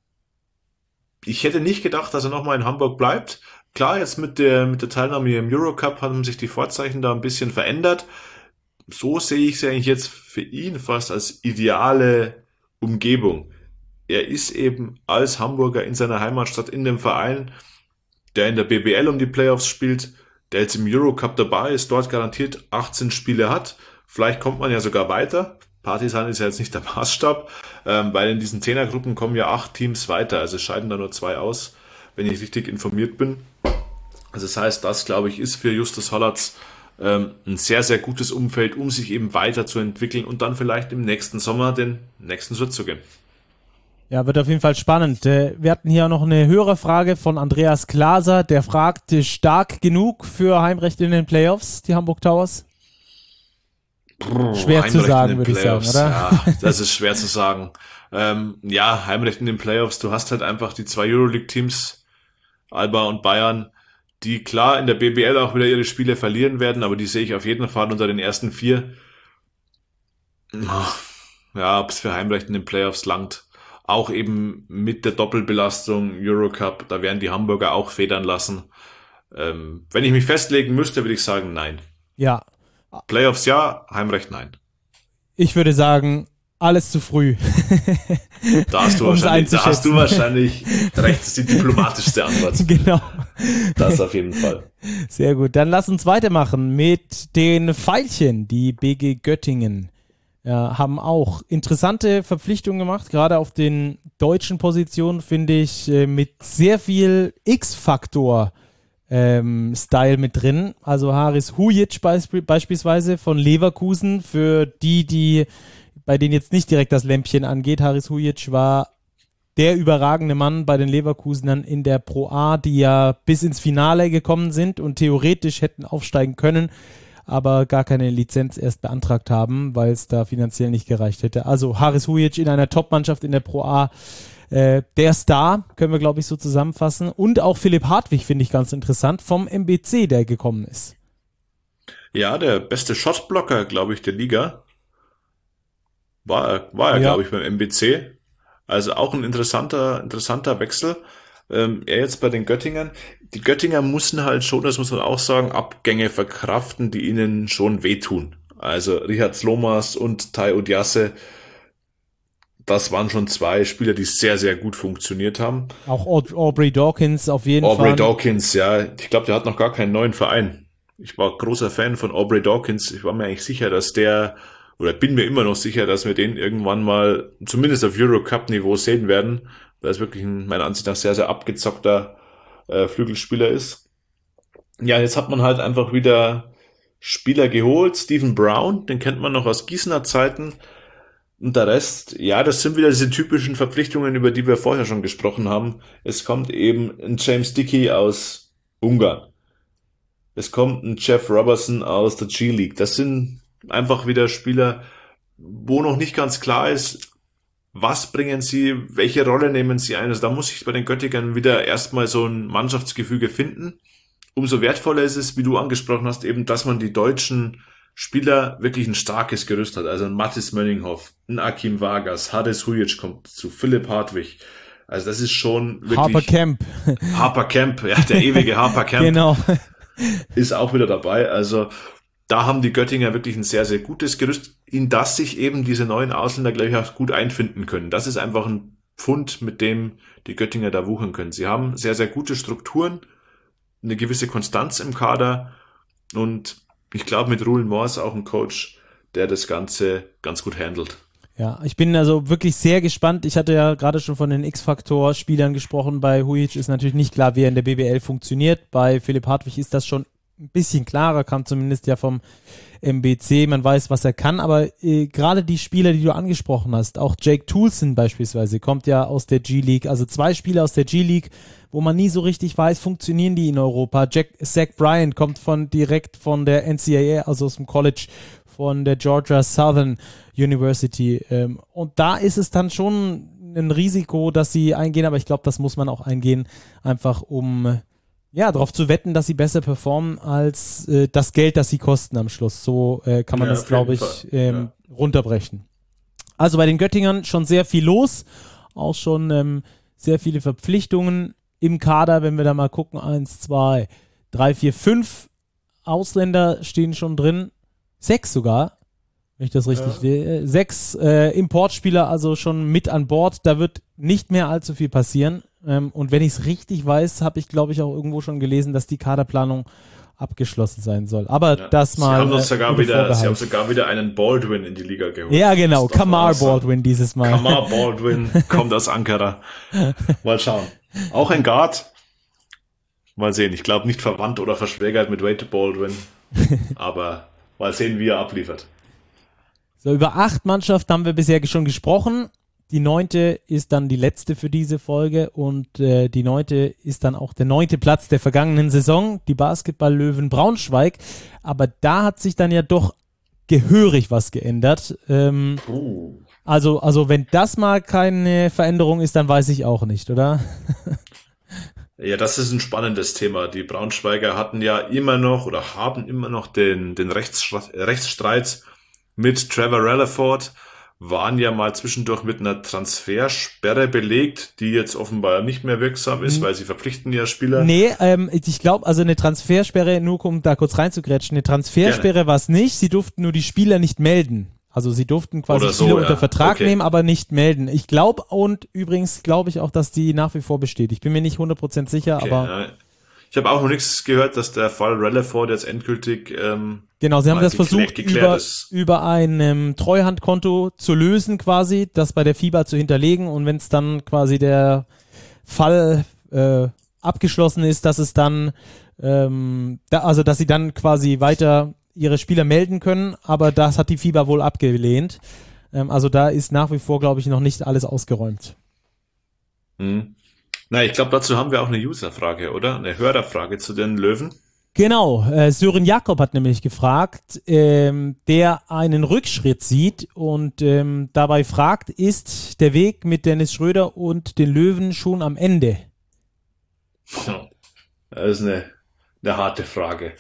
ich hätte nicht gedacht, dass er nochmal in Hamburg bleibt. Klar, jetzt mit der, mit der Teilnahme hier im Eurocup haben sich die Vorzeichen da ein bisschen verändert. So sehe ich es eigentlich jetzt für ihn fast als ideale Umgebung. Er ist eben als Hamburger in seiner Heimatstadt in dem Verein, der in der B B L um die Playoffs spielt, der jetzt im Eurocup dabei ist, dort garantiert achtzehn Spiele hat. Vielleicht kommt man ja sogar weiter. Partisan ist ja jetzt nicht der Maßstab, ähm, weil in diesen Zehnergruppen kommen ja acht Teams weiter. Also es scheiden da nur zwei aus, wenn ich richtig informiert bin. Also das heißt, das, glaube ich, ist für Justus Hollatz ähm, ein sehr, sehr gutes Umfeld, um sich eben weiterzuentwickeln und dann vielleicht im nächsten Sommer den nächsten Schritt zu gehen. Ja, wird auf jeden Fall spannend. Wir hatten hier noch eine Hörerfrage von Andreas Glaser, der fragt, stark genug für Heimrecht in den Playoffs, die Hamburg Towers? Brr, schwer zu sagen, würde ich sagen, oder? Ja, das ist schwer zu sagen. Ähm, ja, Heimrecht in den Playoffs, du hast halt einfach die zwei Euroleague-Teams, Alba und Bayern, die klar in der B B L auch wieder ihre Spiele verlieren werden, aber die sehe ich auf jeden Fall unter den ersten vier. Ja, ob es für Heimrecht in den Playoffs langt. Auch eben mit der Doppelbelastung Eurocup, da werden die Hamburger auch federn lassen. Ähm, wenn ich mich festlegen müsste, würde ich sagen, nein. Ja. Playoffs ja, Heimrecht nein. Ich würde sagen, alles zu früh. Da hast du, wahrscheinlich, da hast du wahrscheinlich recht, das ist die diplomatischste Antwort. Genau. Das auf jeden Fall. Sehr gut, dann lass uns weitermachen mit den Veilchen, die B G Göttingen. Ja, haben auch interessante Verpflichtungen gemacht, gerade auf den deutschen Positionen, finde ich, äh, mit sehr viel X-Faktor ähm, Style mit drin. Also Haris Hujic beisp- beispielsweise von Leverkusen, für die, die bei denen jetzt nicht direkt das Lämpchen angeht. Haris Hujic war der überragende Mann bei den Leverkusenern in der Pro A, die ja bis ins Finale gekommen sind und theoretisch hätten aufsteigen können, aber gar keine Lizenz erst beantragt haben, weil es da finanziell nicht gereicht hätte. Also Haris Hujic in einer Top-Mannschaft in der Pro A, äh, der Star, können wir glaube ich so zusammenfassen. Und auch Philipp Hartwig finde ich ganz interessant, vom M B C, der gekommen ist. Ja, der beste Shotblocker, glaube ich, der Liga. War er, war er Ja. glaube ich, beim M B C. Also auch ein interessanter, interessanter Wechsel. Ähm, er jetzt bei den Göttingern. Die Göttinger mussten halt schon, das muss man auch sagen, Abgänge verkraften, die ihnen schon wehtun. Also Richard Slomas und Tai Odiasse, das waren schon zwei Spieler, die sehr, sehr gut funktioniert haben. Auch Aud- Aubrey Dawkins auf jeden Aubrey Fall. Dawkins, ja, ich glaube, der hat noch gar keinen neuen Verein. Ich war großer Fan von Aubrey Dawkins. Ich war mir eigentlich sicher, dass der, oder bin mir immer noch sicher, dass wir den irgendwann mal zumindest auf Eurocup-Niveau sehen werden, weil es wirklich ein, meiner Ansicht nach, sehr, sehr abgezockter äh, Flügelspieler ist. Ja, jetzt hat man halt einfach wieder Spieler geholt. Stephen Brown, den kennt man noch aus Gießener Zeiten. Und der Rest, ja, das sind wieder diese typischen Verpflichtungen, über die wir vorher schon gesprochen haben. Es kommt eben ein James Dickey aus Ungarn. Es kommt ein Jeff Robertson aus der G-League. Das sind einfach wieder Spieler, wo noch nicht ganz klar ist, was bringen sie, welche Rolle nehmen sie ein. Also da muss ich bei den Göttingern wieder erstmal so ein Mannschaftsgefüge finden. Umso wertvoller ist es, wie du angesprochen hast, eben, dass man die deutschen Spieler wirklich ein starkes Gerüst hat. Also ein Mathis Mönninghoff, ein Akim Vargas, Haris Hujic kommt zu, Philipp Hartwig. Also das ist schon wirklich... Harper Kemp. Harper Kemp, ja, der ewige Harper Kemp. Genau. Ist auch wieder dabei. Also da haben die Göttinger wirklich ein sehr, sehr gutes Gerüst, in das sich eben diese neuen Ausländer, glaube ich, auch gut einfinden können. Das ist einfach ein Pfund, mit dem die Göttinger da wuchern können. Sie haben sehr, sehr gute Strukturen, eine gewisse Konstanz im Kader und ich glaube mit Rulen Morse auch ein Coach, der das Ganze ganz gut handelt. Ja, ich bin also wirklich sehr gespannt. Ich hatte ja gerade schon von den X-Faktor-Spielern gesprochen. Bei Hujic ist natürlich nicht klar, wie er in der B B L funktioniert. Bei Philipp Hartwig ist das schon ein bisschen klarer, kam zumindest ja vom M B C. Man weiß, was er kann, aber äh, gerade die Spieler, die du angesprochen hast, auch Jake Toulson beispielsweise, kommt ja aus der G-League. Also zwei Spieler aus der G-League, wo man nie so richtig weiß, funktionieren die in Europa. Jack, Zach Bryant kommt von direkt von der N C A A, also aus dem College von der Georgia Southern University. Und da ist es dann schon ein Risiko, dass sie eingehen, aber ich glaube, das muss man auch eingehen, einfach um ja darauf zu wetten, dass sie besser performen als äh, das Geld, das sie kosten am Schluss. So äh, kann man Ja, das, glaube ich, ähm, ja. runterbrechen. Also bei den Göttingern schon sehr viel los, auch schon ähm, sehr viele Verpflichtungen im Kader, wenn wir da mal gucken, eins, zwei, drei, vier, fünf Ausländer stehen schon drin, sechs sogar, wenn ich das richtig Ja. sehe, sechs äh, Importspieler also schon mit an Bord, da wird nicht mehr allzu viel passieren ähm, und wenn ich es richtig weiß, habe ich glaube ich auch irgendwo schon gelesen, dass die Kaderplanung abgeschlossen sein soll, aber Ja. das mal Sie haben, uns äh, sogar ohne wieder, sie Vorbehalt. haben sogar wieder einen Baldwin in die Liga geholt. Ja genau, Das darf man Kamar auch sagen. Baldwin dieses Mal. Kamar Baldwin kommt aus Ankara. Mal schauen. Auch ein Guard. Mal sehen. Ich glaube nicht verwandt oder verschwägert mit Wade Baldwin. Aber mal sehen, wie er abliefert. So, über acht Mannschaften haben wir bisher schon gesprochen. Die neunte ist dann die letzte für diese Folge und äh, die neunte ist dann auch der neunte Platz der vergangenen Saison, die Basketball-Löwen Braunschweig. Aber da hat sich dann ja doch gehörig was geändert. Ähm, uh. also, also wenn das mal keine Veränderung ist, dann weiß ich auch nicht, oder? Ja, das ist ein spannendes Thema. Die Braunschweiger hatten ja immer noch oder haben immer noch den, den Rechtsstreit, Rechtsstreit mit Trevor Rutherford, waren ja mal zwischendurch mit einer Transfersperre belegt, die jetzt offenbar nicht mehr wirksam ist, weil sie verpflichten ja Spieler. Nee, ähm, ich glaube, also eine Transfersperre, nur um da kurz reinzugrätschen, eine Transfersperre war es nicht, sie durften nur die Spieler nicht melden. Also sie durften quasi Oder so, Spieler ja. unter Vertrag Okay. nehmen, aber nicht melden. Ich glaube, und übrigens glaube ich auch, dass die nach wie vor besteht. Ich bin mir nicht hundert Prozent sicher, Okay, aber... ja. Ich habe auch noch nichts gehört, dass der Fall Rutherford jetzt endgültig ähm, Genau, sie haben mal das geklär- versucht, geklärt über, ist. über ein ähm, Treuhandkonto zu lösen quasi, das bei der FIBA zu hinterlegen und wenn es dann quasi der Fall äh, abgeschlossen ist, dass es dann, ähm, da, also dass sie dann quasi weiter ihre Spieler melden können, aber das hat die FIBA wohl abgelehnt. Ähm, also da ist nach wie vor, glaube ich, noch nicht alles ausgeräumt. Hm. Na, ich glaube, dazu haben wir auch eine Userfrage, oder? Eine Hörerfrage zu den Löwen. Genau, äh, Sören Jakob hat nämlich gefragt, ähm, der einen Rückschritt sieht und ähm, dabei fragt, ist der Weg mit Dennis Schröder und den Löwen schon am Ende? Das ist eine, eine harte Frage.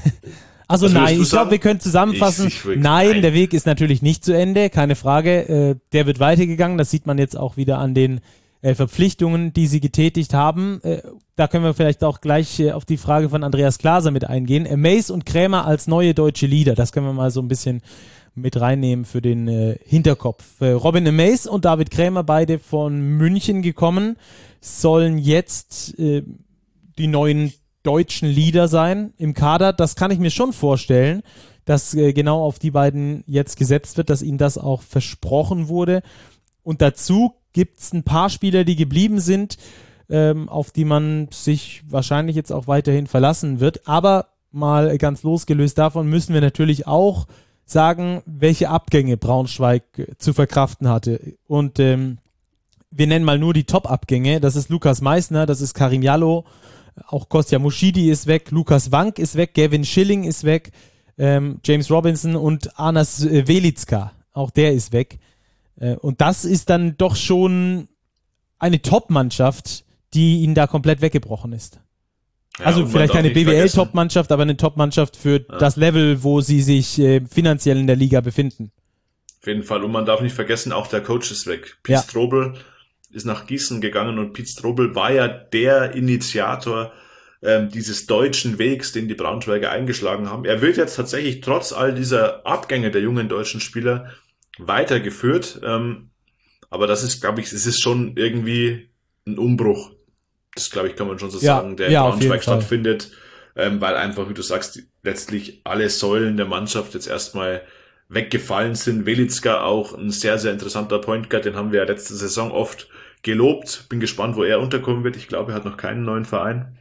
Also Was würdest nein, du ich glaube, sagen? wir können zusammenfassen, Ich- ich würd- nein, nein. der Weg ist natürlich nicht zu Ende, keine Frage, äh, der wird weitergegangen, das sieht man jetzt auch wieder an den äh, Verpflichtungen, die sie getätigt haben. Äh, da können wir vielleicht auch gleich äh, auf die Frage von Andreas Glaser mit eingehen. Äh, Mace und Krämer als neue deutsche Leader, das können wir mal so ein bisschen mit reinnehmen für den äh, Hinterkopf. Äh, Robin Mace und David Krämer, beide von München gekommen, sollen jetzt äh, die neuen deutschen Leader sein im Kader. Das kann ich mir schon vorstellen, dass äh, genau auf die beiden jetzt gesetzt wird, dass ihnen das auch versprochen wurde. Und dazu gibt es ein paar Spieler, die geblieben sind, ähm, auf die man sich wahrscheinlich jetzt auch weiterhin verlassen wird. Aber mal ganz losgelöst davon müssen wir natürlich auch sagen, welche Abgänge Braunschweig äh, zu verkraften hatte. Und ähm, wir nennen mal nur die Top-Abgänge. Das ist Lukas Meissner, das ist Karim Jallo, auch Kostja Muschidi ist weg, Lukas Wank ist weg, Gavin Schilling ist weg, ähm, James Robinson und Anas äh, Velitska, auch der ist weg. Äh, und das ist dann doch schon eine Top-Mannschaft, die ihnen da komplett weggebrochen ist. Ja, also und man vielleicht darf keine nicht B W vergessen- L-Top-Mannschaft, aber eine Top-Mannschaft für Ja. das Level, wo sie sich äh, finanziell in der Liga befinden. Auf jeden Fall. Und man darf nicht vergessen, auch der Coach ist weg. Pete Ja. Strobel ist nach Gießen gegangen und Pete Strobel war ja der Initiator ähm, dieses deutschen Wegs, den die Braunschweiger eingeschlagen haben. Er wird jetzt tatsächlich trotz all dieser Abgänge der jungen deutschen Spieler weitergeführt. Ähm, aber das ist, glaube ich, es ist schon irgendwie ein Umbruch. Das, glaube ich, kann man schon so Ja, sagen, der ja, in auf jeden Braunschweig Fall. stattfindet, ähm, weil einfach, wie du sagst, die, letztlich alle Säulen der Mannschaft jetzt erstmal weggefallen sind. Velitska auch ein sehr, sehr interessanter Point Guard, den haben wir ja letzte Saison oft gelobt. Bin gespannt, wo er unterkommen wird. Ich glaube, er hat noch keinen neuen Verein.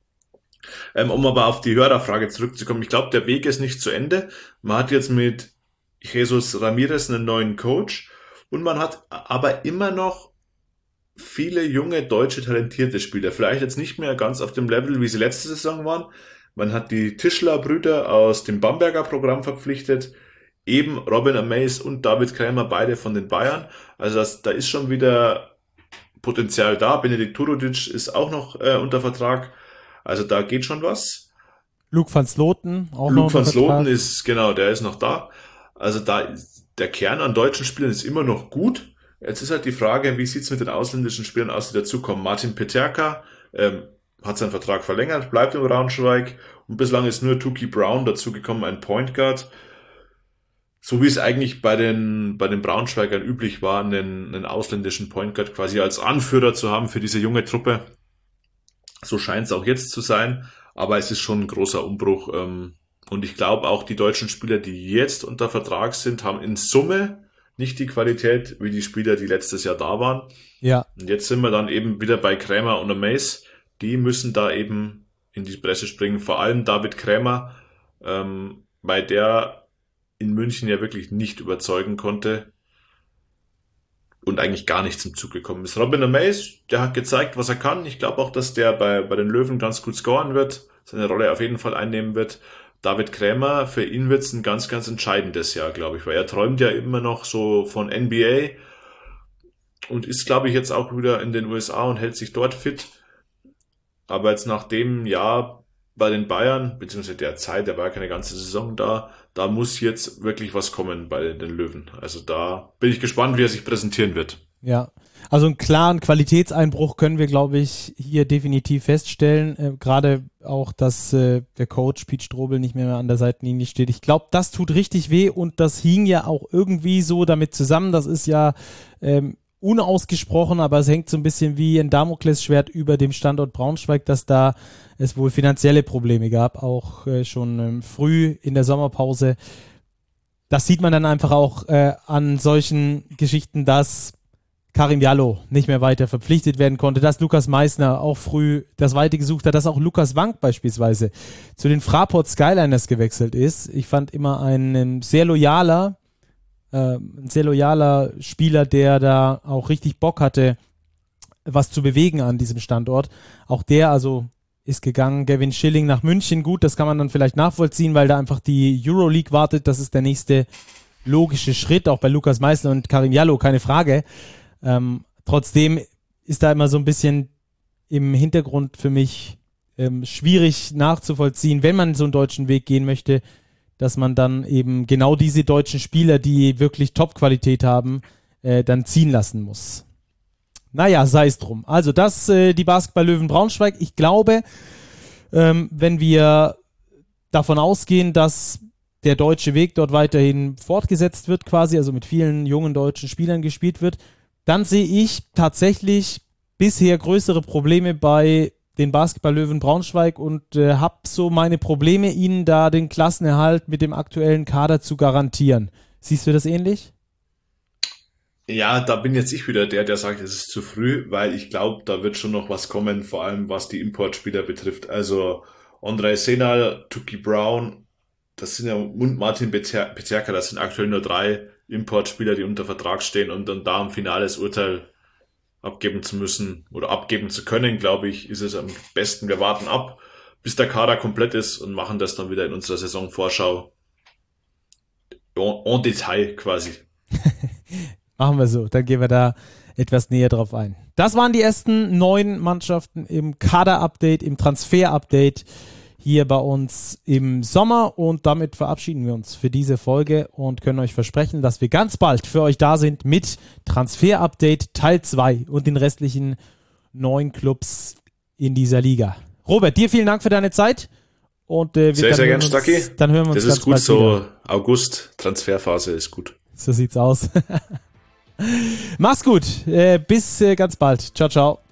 Ähm, um aber auf die Hörerfrage zurückzukommen, ich glaube, der Weg ist nicht zu Ende. Man hat jetzt mit Jesus Ramirez einen neuen Coach und man hat aber immer noch viele junge, deutsche, talentierte Spieler. Vielleicht jetzt nicht mehr ganz auf dem Level, wie sie letzte Saison waren. Man hat die Tischler-Brüder aus dem Bamberger Programm verpflichtet. Eben Robin Amaze und David Krämer, beide von den Bayern. Also das, da ist schon wieder Potenzial da. Benedikt Turudic ist auch noch äh, unter Vertrag. Also da geht schon was. Luke van Sloten, auch noch Luke unter van Sloten Vertrag. ist, genau, der ist noch da. Also da, der Kern an deutschen Spielern ist immer noch gut. Jetzt ist halt die Frage, wie sieht's mit den ausländischen Spielern aus, die dazukommen? Martin Peterka ähm, hat seinen Vertrag verlängert, bleibt im Braunschweig und bislang ist nur Tuki Brown dazugekommen, ein Point Guard. So wie es eigentlich bei den, bei den Braunschweigern üblich war, einen, einen ausländischen Point Guard quasi als Anführer zu haben für diese junge Truppe. So scheint es auch jetzt zu sein, aber es ist schon ein großer Umbruch. Ähm, und ich glaube auch die deutschen Spieler, die jetzt unter Vertrag sind, haben in Summe nicht die Qualität wie die Spieler, die letztes Jahr da waren. Ja, Und jetzt sind wir dann eben wieder bei Krämer und Amaze. Die müssen da eben in die Presse springen, vor allem David Krämer, ähm, weil der in München ja wirklich nicht überzeugen konnte und eigentlich gar nicht zum Zug gekommen ist. Robin Amaze, der hat gezeigt, was er kann. Ich glaube auch, dass der bei, bei den Löwen ganz gut scoren wird, seine Rolle auf jeden Fall einnehmen wird. David Krämer, für ihn wird es ein ganz, ganz entscheidendes Jahr, glaube ich, weil er träumt ja immer noch so von N B A und ist, glaube ich, jetzt auch wieder in den U S A und hält sich dort fit. Aber jetzt nach dem Jahr bei den Bayern, beziehungsweise der Zeit, der war ja keine ganze Saison da, da muss jetzt wirklich was kommen bei den Löwen. Also da bin ich gespannt, wie er sich präsentieren wird. Ja, also einen klaren Qualitätseinbruch können wir, glaube ich, hier definitiv feststellen. Äh, Gerade auch, dass äh, der Coach Pete Strobel nicht mehr an der Seitenlinie steht. Ich glaube, das tut richtig weh und das hing ja auch irgendwie so damit zusammen. Das ist ja ähm, unausgesprochen, aber es hängt so ein bisschen wie ein Damoklesschwert über dem Standort Braunschweig, dass da es wohl finanzielle Probleme gab, auch äh, schon ähm, früh in der Sommerpause. Das sieht man dann einfach auch äh, an solchen Geschichten, dass Karim Jallow nicht mehr weiter verpflichtet werden konnte, dass Lukas Meissner auch früh das Weite gesucht hat, dass auch Lukas Wank beispielsweise zu den Fraport Skyliners gewechselt ist. Ich fand immer einen sehr loyaler, äh, ein sehr loyaler Spieler, der da auch richtig Bock hatte, was zu bewegen an diesem Standort. Auch der also ist gegangen. Gavin Schilling nach München. Gut, das kann man dann vielleicht nachvollziehen, weil da einfach die Euroleague wartet. Das ist der nächste logische Schritt, auch bei Lukas Meissner und Karim Jallow, keine Frage. Ähm, trotzdem ist da immer so ein bisschen im Hintergrund für mich ähm, schwierig nachzuvollziehen, wenn man so einen deutschen Weg gehen möchte, dass man dann eben genau diese deutschen Spieler, die wirklich Top-Qualität haben, äh, dann ziehen lassen muss. Naja, sei es drum. Also das, äh, die Basketball-Löwen Braunschweig. Ich glaube, ähm, wenn wir davon ausgehen, dass der deutsche Weg dort weiterhin fortgesetzt wird quasi, also mit vielen jungen deutschen Spielern gespielt wird, dann sehe ich tatsächlich bisher größere Probleme bei den Basketball-Löwen Braunschweig und äh, habe so meine Probleme, ihnen da den Klassenerhalt mit dem aktuellen Kader zu garantieren. Siehst du das ähnlich? Ja, da bin jetzt ich wieder der, der sagt, es ist zu früh, weil ich glaube, da wird schon noch was kommen, vor allem was die Importspieler betrifft. Also Andrei Senal, Tuki Brown, das sind ja, und Martin Peterka, das sind aktuell nur drei Importspieler, die unter Vertrag stehen und dann da ein finales Urteil abgeben zu müssen oder abgeben zu können, glaube ich, ist es am besten. Wir warten ab, bis der Kader komplett ist und machen das dann wieder in unserer Saisonvorschau en, en Detail quasi. Machen wir so, dann gehen wir da etwas näher drauf ein. Das waren die ersten neun Mannschaften im Kader-Update, im Transfer-Update hier bei uns im Sommer und damit verabschieden wir uns für diese Folge und können euch versprechen, dass wir ganz bald für euch da sind mit Transfer-Update Teil zwei und den restlichen neun Clubs in dieser Liga. Robert, dir vielen Dank für deine Zeit und äh, wir sehr, sehr gern, Stacki. Dann hören wir uns Das ist gut so, wieder. August, Transferphase ist gut. So sieht's aus. Mach's gut, äh, bis äh, ganz bald. Ciao, ciao.